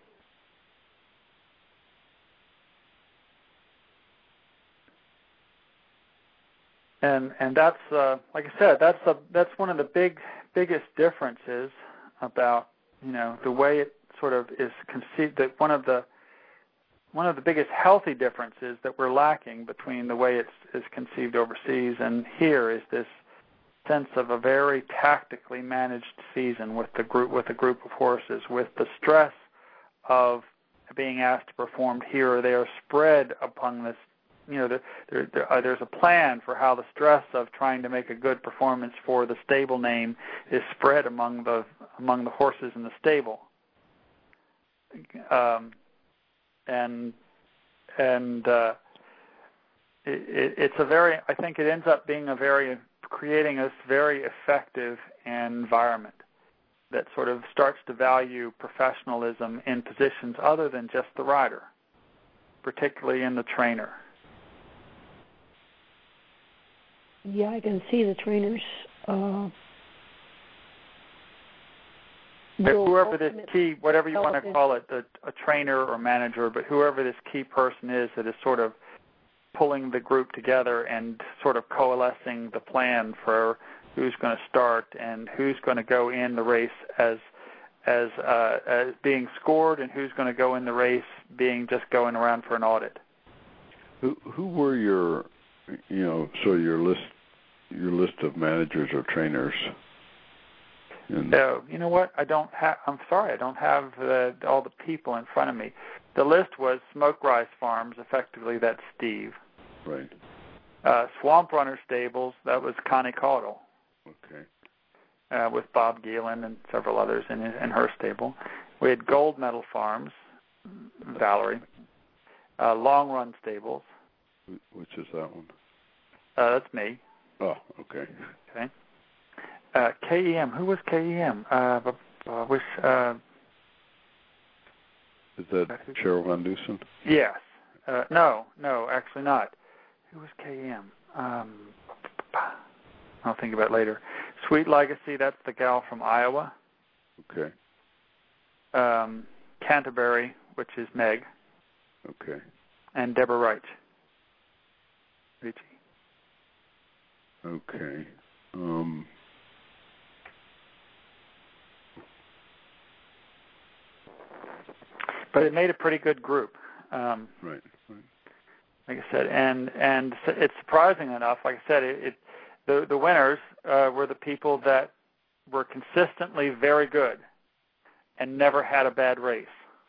And and that's uh, like I said, that's a, that's one of the big biggest differences about, you know, the way it sort of is conceived. That one of the one of the biggest healthy differences that we're lacking between the way it's is conceived overseas and here is this sense of a very tactically managed season with the group with a group of horses, with the stress of being asked to perform here or there spread upon this you know, the, there, there, uh, there's a plan for how the stress of trying to make a good performance for the stable name is spread among the among the horses in the stable. Um, and and uh, it, it, it's a very, I think it ends up being a very, creating a very effective environment that sort of starts to value professionalism in positions other than just the rider, particularly in the trainer. Yeah, I can see the trainers. Uh, whoever this key, whatever you want to call it, a, a trainer or manager, but whoever this key person is that is sort of pulling the group together and sort of coalescing the plan for who's going to start and who's going to go in the race as as uh, as being scored and who's going to go in the race being just going around for an audit. Who who were your, you know, so your list your list of managers or trainers? And so you know what? I don't have. I'm sorry, I don't have uh, all the people in front of me. The list was Smoke Rise Farms. Effectively, that's Steve. Right. Uh, Swamp Runner Stables. That was Connie Caudle. Okay. Uh, with Bob Geelan and several others in in her stable. We had Gold Medal Farms, Valerie. Uh, Long Run Stables. Which is that one? Uh, that's me. Oh, okay. Okay. Uh, K E M. Who was K E M? Uh, uh, wish, uh, is that Cheryl Van Dusen? Yes. Uh, no, no, actually not. Who was K E M? Um, I'll think about it later. Sweet Legacy, that's the gal from Iowa. Okay. Um, Canterbury, which is Meg. Okay. And Deborah Wright. Ricci. Okay. Um, but it made a pretty good group. Um, right. Right. Like I said, and and it's surprising enough. Like I said, it, it the the winners uh, were the people that were consistently very good and never had a bad race.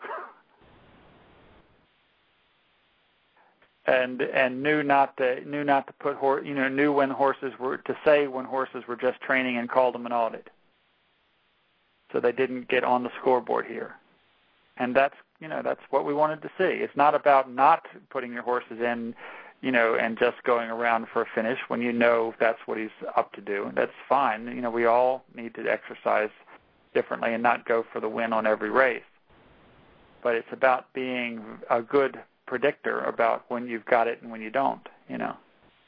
And and knew not to knew not to put hor- you know knew when horses were to say when horses were just training and called them an audit, so they didn't get on the scoreboard here, and that's you know that's what we wanted to see. It's not about not putting your horses in, you know, and just going around for a finish when you know that's what he's up to do. That's fine. You know, we all need to exercise differently and not go for the win on every race, but it's about being a good predictor about when you've got it and when you don't, you know.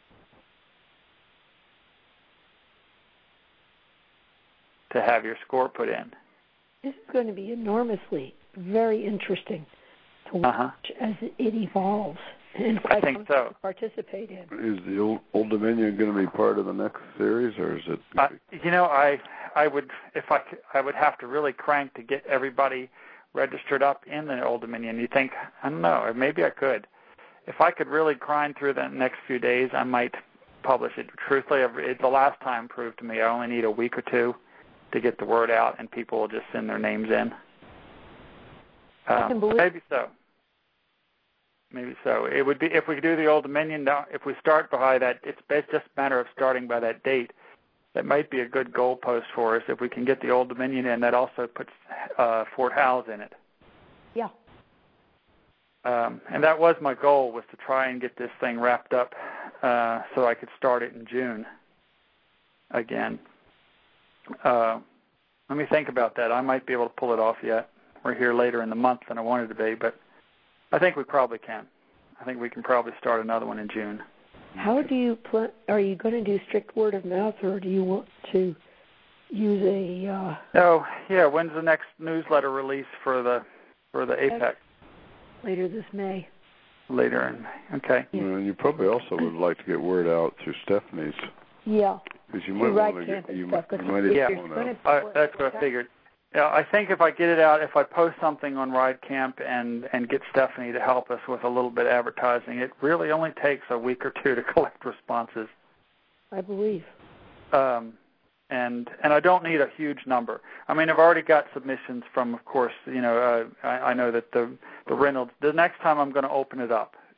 To have your score put in. This is going to be enormously, very interesting to watch uh-huh. as it evolves and I think so. to participate in. Is the Old, Old Dominion going to be part of the next series, or is it? Uh, you know, I I would if I could, I would have to really crank to get everybody registered up in the Old Dominion. You think, I don't know, or maybe I could. If I could really grind through the next few days, I might publish it. Truthfully, it, the last time proved to me I only need a week or two to get the word out, and people will just send their names in. Um, maybe so. Maybe so. It would be if we could do the Old Dominion. If we start by that, it's just a matter of starting by that date. That might be a good goalpost for us if we can get the Old Dominion in. That also puts uh, Fort Howes in it. Yeah. Um, and that was my goal, was to try and get this thing wrapped up uh, so I could start it in June again. Uh, let me think about that. I might be able to pull it off yet. We're here later in the month than I wanted to be, but I think we probably can. I think we can probably start another one in June. How do you plan? Are you going to do strict word of mouth, or do you want to use a? Uh, no, yeah. When's the next newsletter release for the for the APEC? Later this May. Later in May. Okay. Yeah. And you probably also would like to get word out through Stephanie's. Yeah. Because you might want to get you, might, you might yeah. want to. I, that's what I figured. Yeah, I think if I get it out, if I post something on Ride Camp and, and get Stephanie to help us with a little bit of advertising, it really only takes a week or two to collect responses. I believe. Um, and and I don't need a huge number. I mean, I've already got submissions from, of course, you know, uh, I, I know that the the Reynolds. The next time I'm going to open it up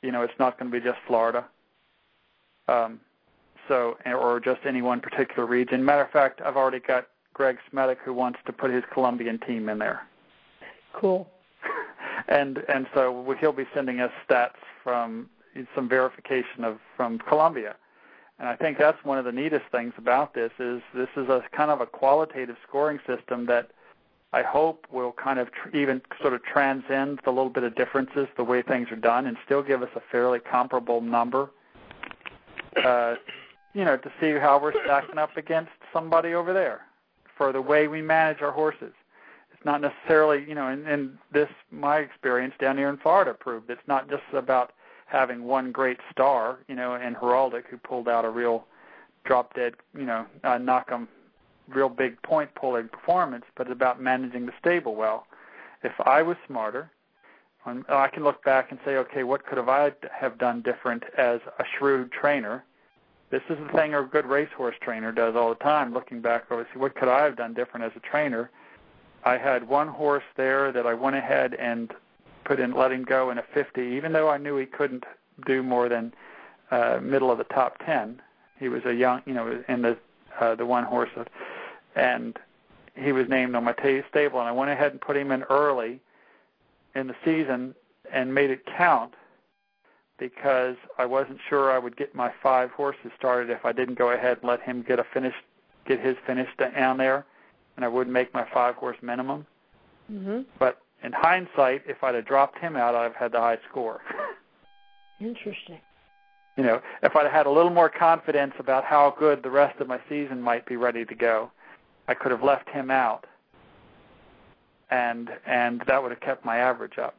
You know, it's not going to be just Florida. Um, so, or just any one particular region. Matter of fact, I've already got Greg Smetic who wants to put his Colombian team in there. Cool. and and so he'll be sending us stats from some verification of from Colombia. And I think that's one of the neatest things about this is this is a kind of a qualitative scoring system that I hope will kind of tr- even sort of transcend the little bit of differences, the way things are done, and still give us a fairly comparable number, uh, you know, to see how we're stacking up against somebody over there for the way we manage our horses. It's not necessarily, you know, in, in this, my experience down here in Florida proved it's not just about having one great star, you know, in Heraldic who pulled out a real drop-dead, you know, uh, knock-em, real big point-pulling performance, but it's about managing the stable well. If I was smarter, um, I can look back and say, okay, what could have I have done different as a shrewd trainer? This is the thing a good racehorse trainer does all the time, looking back over, see, what could I have done different as a trainer? I had one horse there that I went ahead and put in, let him go in a fifty, even though I knew he couldn't do more than uh, middle of the top ten. He was a young, you know, in the uh, the one horse, of, and he was named on my t- stable, and I went ahead and put him in early in the season and made it count because I wasn't sure I would get my five horses started if I didn't go ahead and let him get a finish, get his finish down there, and I wouldn't make my five horse minimum. Mm-hmm. But in hindsight, if I'd have dropped him out, I'd have had the high score. Interesting. You know, if I'd had a little more confidence about how good the rest of my season might be ready to go, I could have left him out, and and that would have kept my average up.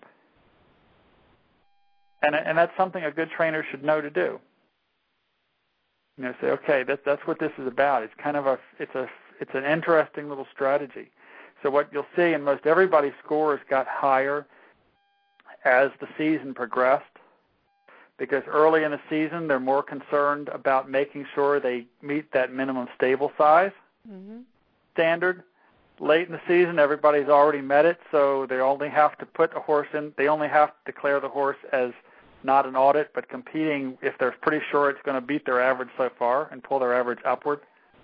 And and that's something a good trainer should know to do. You know, say, okay, that that's what this is about. It's kind of a it's a it's an interesting little strategy. So what you'll see, and most everybody's scores got higher as the season progressed, because early in the season they're more concerned about making sure they meet that minimum stable size mm-hmm. standard. Late in the season, everybody's already met it, so they only have to put a horse in. They only have to declare the horse as not an audit, but competing if they're pretty sure it's going to beat their average so far and pull their average upward.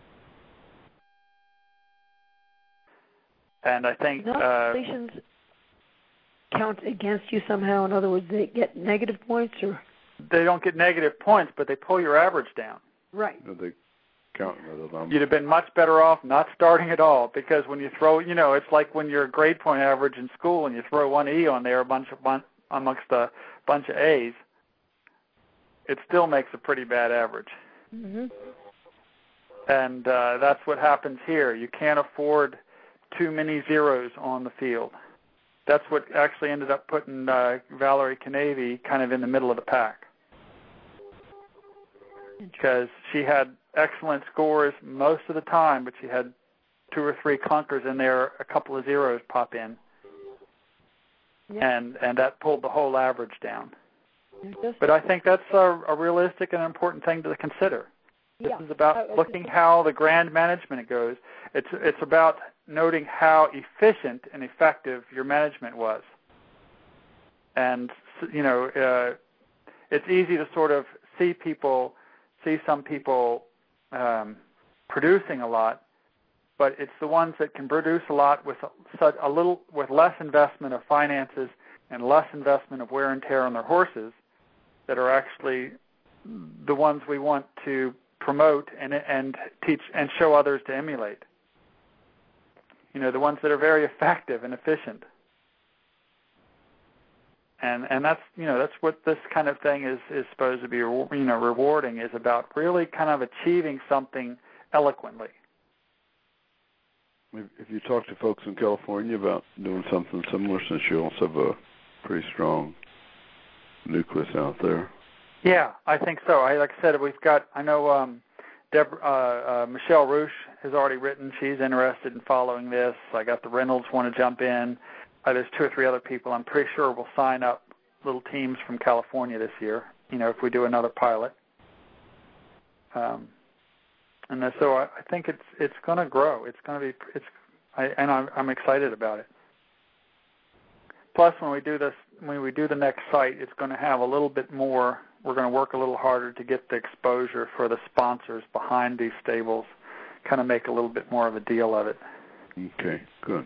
And I think uh, completions count against you somehow. In other words, they get negative points, or they don't get negative points, but they pull your average down. Right. No, they count another number. You'd have been much better off not starting at all, because when you throw, you know, it's like when you're a grade point average in school and you throw one E on there, a bunch of bun- amongst a bunch of A's, it still makes a pretty bad average. Mm-hmm. And uh, that's what happens here. You can't afford too many zeros on the field. That's what actually ended up putting uh, Valerie Canavy kind of in the middle of the pack, because she had excellent scores most of the time, but she had two or three clunkers in there, a couple of zeros pop in, yep. and and that pulled the whole average down. Just, but I think that's a, a realistic and important thing to consider. This yeah. is about uh, looking how the grand management goes. It's it's about noting how efficient and effective your management was. And, you know, uh, it's easy to sort of see people, see some people um, producing a lot, but it's the ones that can produce a lot with such a little, with less investment of finances and less investment of wear and tear on their horses that are actually the ones we want to promote and and teach and show others to emulate. You know, the ones that are very effective and efficient. And and that's, you know, that's what this kind of thing is, is supposed to be, you know, rewarding, is about really kind of achieving something eloquently. If you talk to folks in California about doing something similar, since you also have a pretty strong nucleus out there. Yeah, I think so. I, like I said, we've got, I know um, Deb, uh, uh, Michelle Roosh has already written. She's interested in following this. I got the Reynolds want to jump in. Uh, there's two or three other people I'm pretty sure will sign up little teams from California this year, you know, if we do another pilot. Um, and so I, I think it's it's going to grow. It's going to be, it's, I, and I'm, I'm excited about it. plus when we do this, when we do the next site, it's going to have a little bit more. We're going to work a little harder to get the exposure for the sponsors behind these stables, kind of make a little bit more of a deal of it. Okay, good.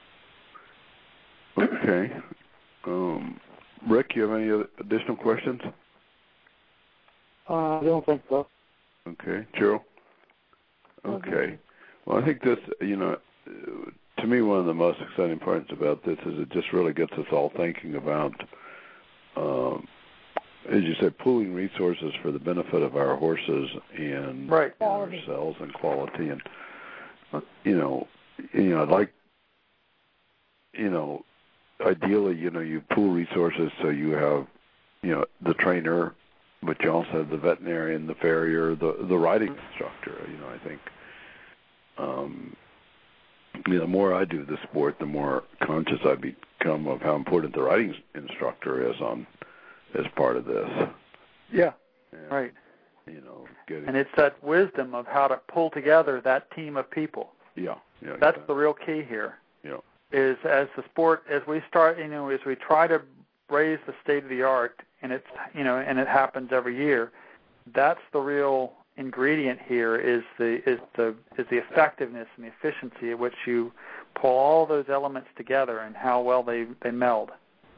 Okay. Um, Rick, you have any other additional questions? Uh, I don't think so. Okay. Cheryl? Okay. Well, I think this, you know, to me, one of the most exciting parts about this is it just really gets us all thinking about, um, as you said, pooling resources for the benefit of our horses and right. ourselves and quality. And, you know, you know, I'd like, you know, ideally, you know, you pool resources so you have, you know, the trainer, but you also have the veterinarian, the farrier, the the riding instructor. You know, I think, um, you know, the more I do the sport, the more conscious I become of how important the riding instructor is on as part of this. Yeah, and, right. You know, getting, and it's that wisdom of how to pull together that team of people. Yeah, yeah. That's exactly. the real key here. Yeah. Is as the sport, as we start, you know, as we try to raise the state of the art, and it's, you know, and it happens every year. That's the real ingredient here. Is the is the is the effectiveness and the efficiency at which you pull all those elements together and how well they, they meld.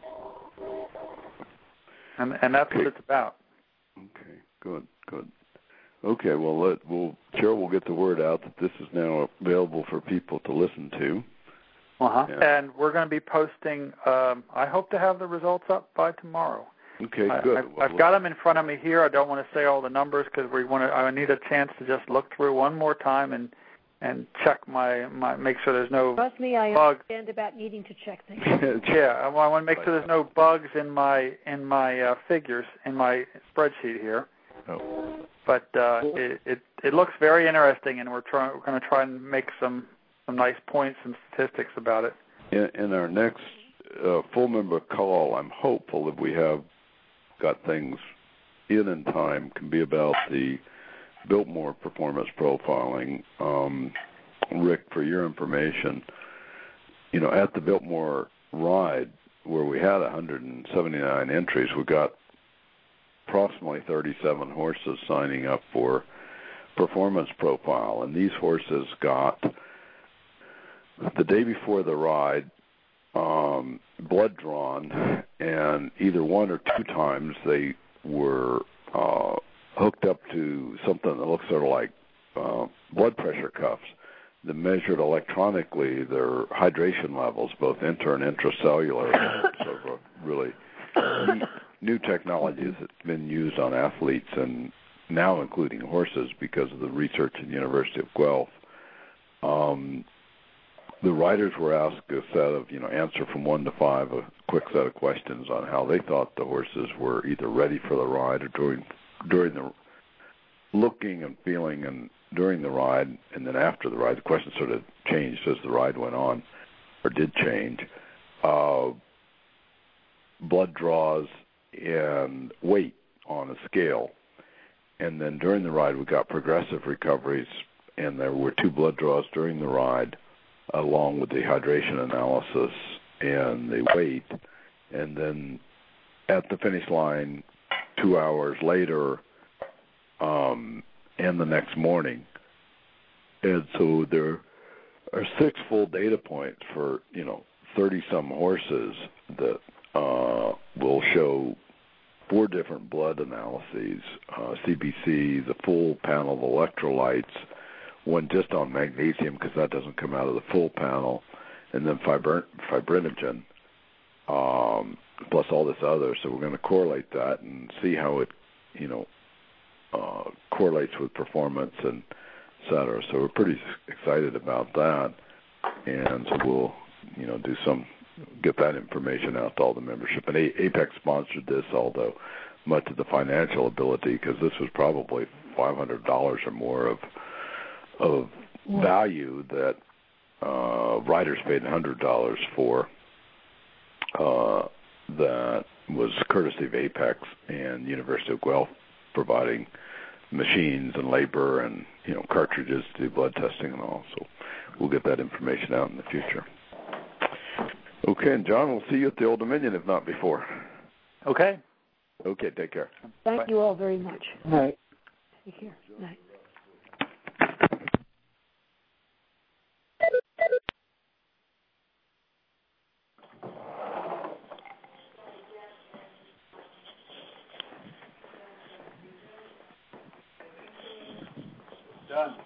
And and that's what it's about. Okay. Good. Good. Okay. Well, let we'll Cheryl will get the word out that this is now available for people to listen to. Uh-huh. Yeah. And we're going to be posting, um, I hope to have the results up by tomorrow. Okay, I, good. I've, well, I've got them in front of me here. I don't want to say all the numbers because we want to. I need a chance to just look through one more time and and check my, my make sure there's no Trust me, I bugs. understand about needing to check things. Yeah, I want to make sure there's no bugs in my in my uh, figures in my spreadsheet here. Oh. But uh, it, it it looks very interesting, and we're trying we're going to try and make some. some nice points and statistics about it. In, in our next uh, full member call, I'm hopeful that we have got things in in time, can be about the Biltmore performance profiling. Um, Rick, for your information, you know, at the Biltmore ride, where we had one hundred seventy-nine entries, we got approximately thirty-seven horses signing up for performance profile, and these horses got the day before the ride, um, blood drawn, and either one or two times they were uh, hooked up to something that looks sort of like uh, blood pressure cuffs that measured electronically their hydration levels, both inter and intracellular. Sort of a really neat, new technology that's been used on athletes and now including horses because of the research at the University of Guelph. Um, The riders were asked a set of, you know, answer from one to five, a quick set of questions on how they thought the horses were either ready for the ride or during during the looking and feeling and during the ride, and then after the ride. The questions sort of changed as the ride went on, or did change. Uh, blood draws and weight on a scale. And then during the ride, we got progressive recoveries, and there were two blood draws during the ride, along with the hydration analysis and the weight. And then at the finish line, two hours later, um, and the next morning. And so there are six full data points for, you know, thirty-some horses that uh, will show four different blood analyses, uh, C B C, the full panel of electrolytes, one just on magnesium because that doesn't come out of the full panel, and then fibrin- fibrinogen, um, plus all this other. So we're going to correlate that and see how it, you know, uh, correlates with performance and et cetera. So we're pretty excited about that, and so we'll, you know, do some, get that information out to all the membership. And A- Apex sponsored this, although much of the financial ability, because this was probably five hundred dollars or more of of value that uh, riders paid one hundred dollars for. Uh, that was courtesy of Apex and University of Guelph providing machines and labor and, you know, cartridges to do blood testing and all. So we'll get that information out in the future. Okay, and John, we'll see you at the Old Dominion, if not before. Okay. Okay, take care. Thank Bye. you all very much. All right. Take care. Night. Done.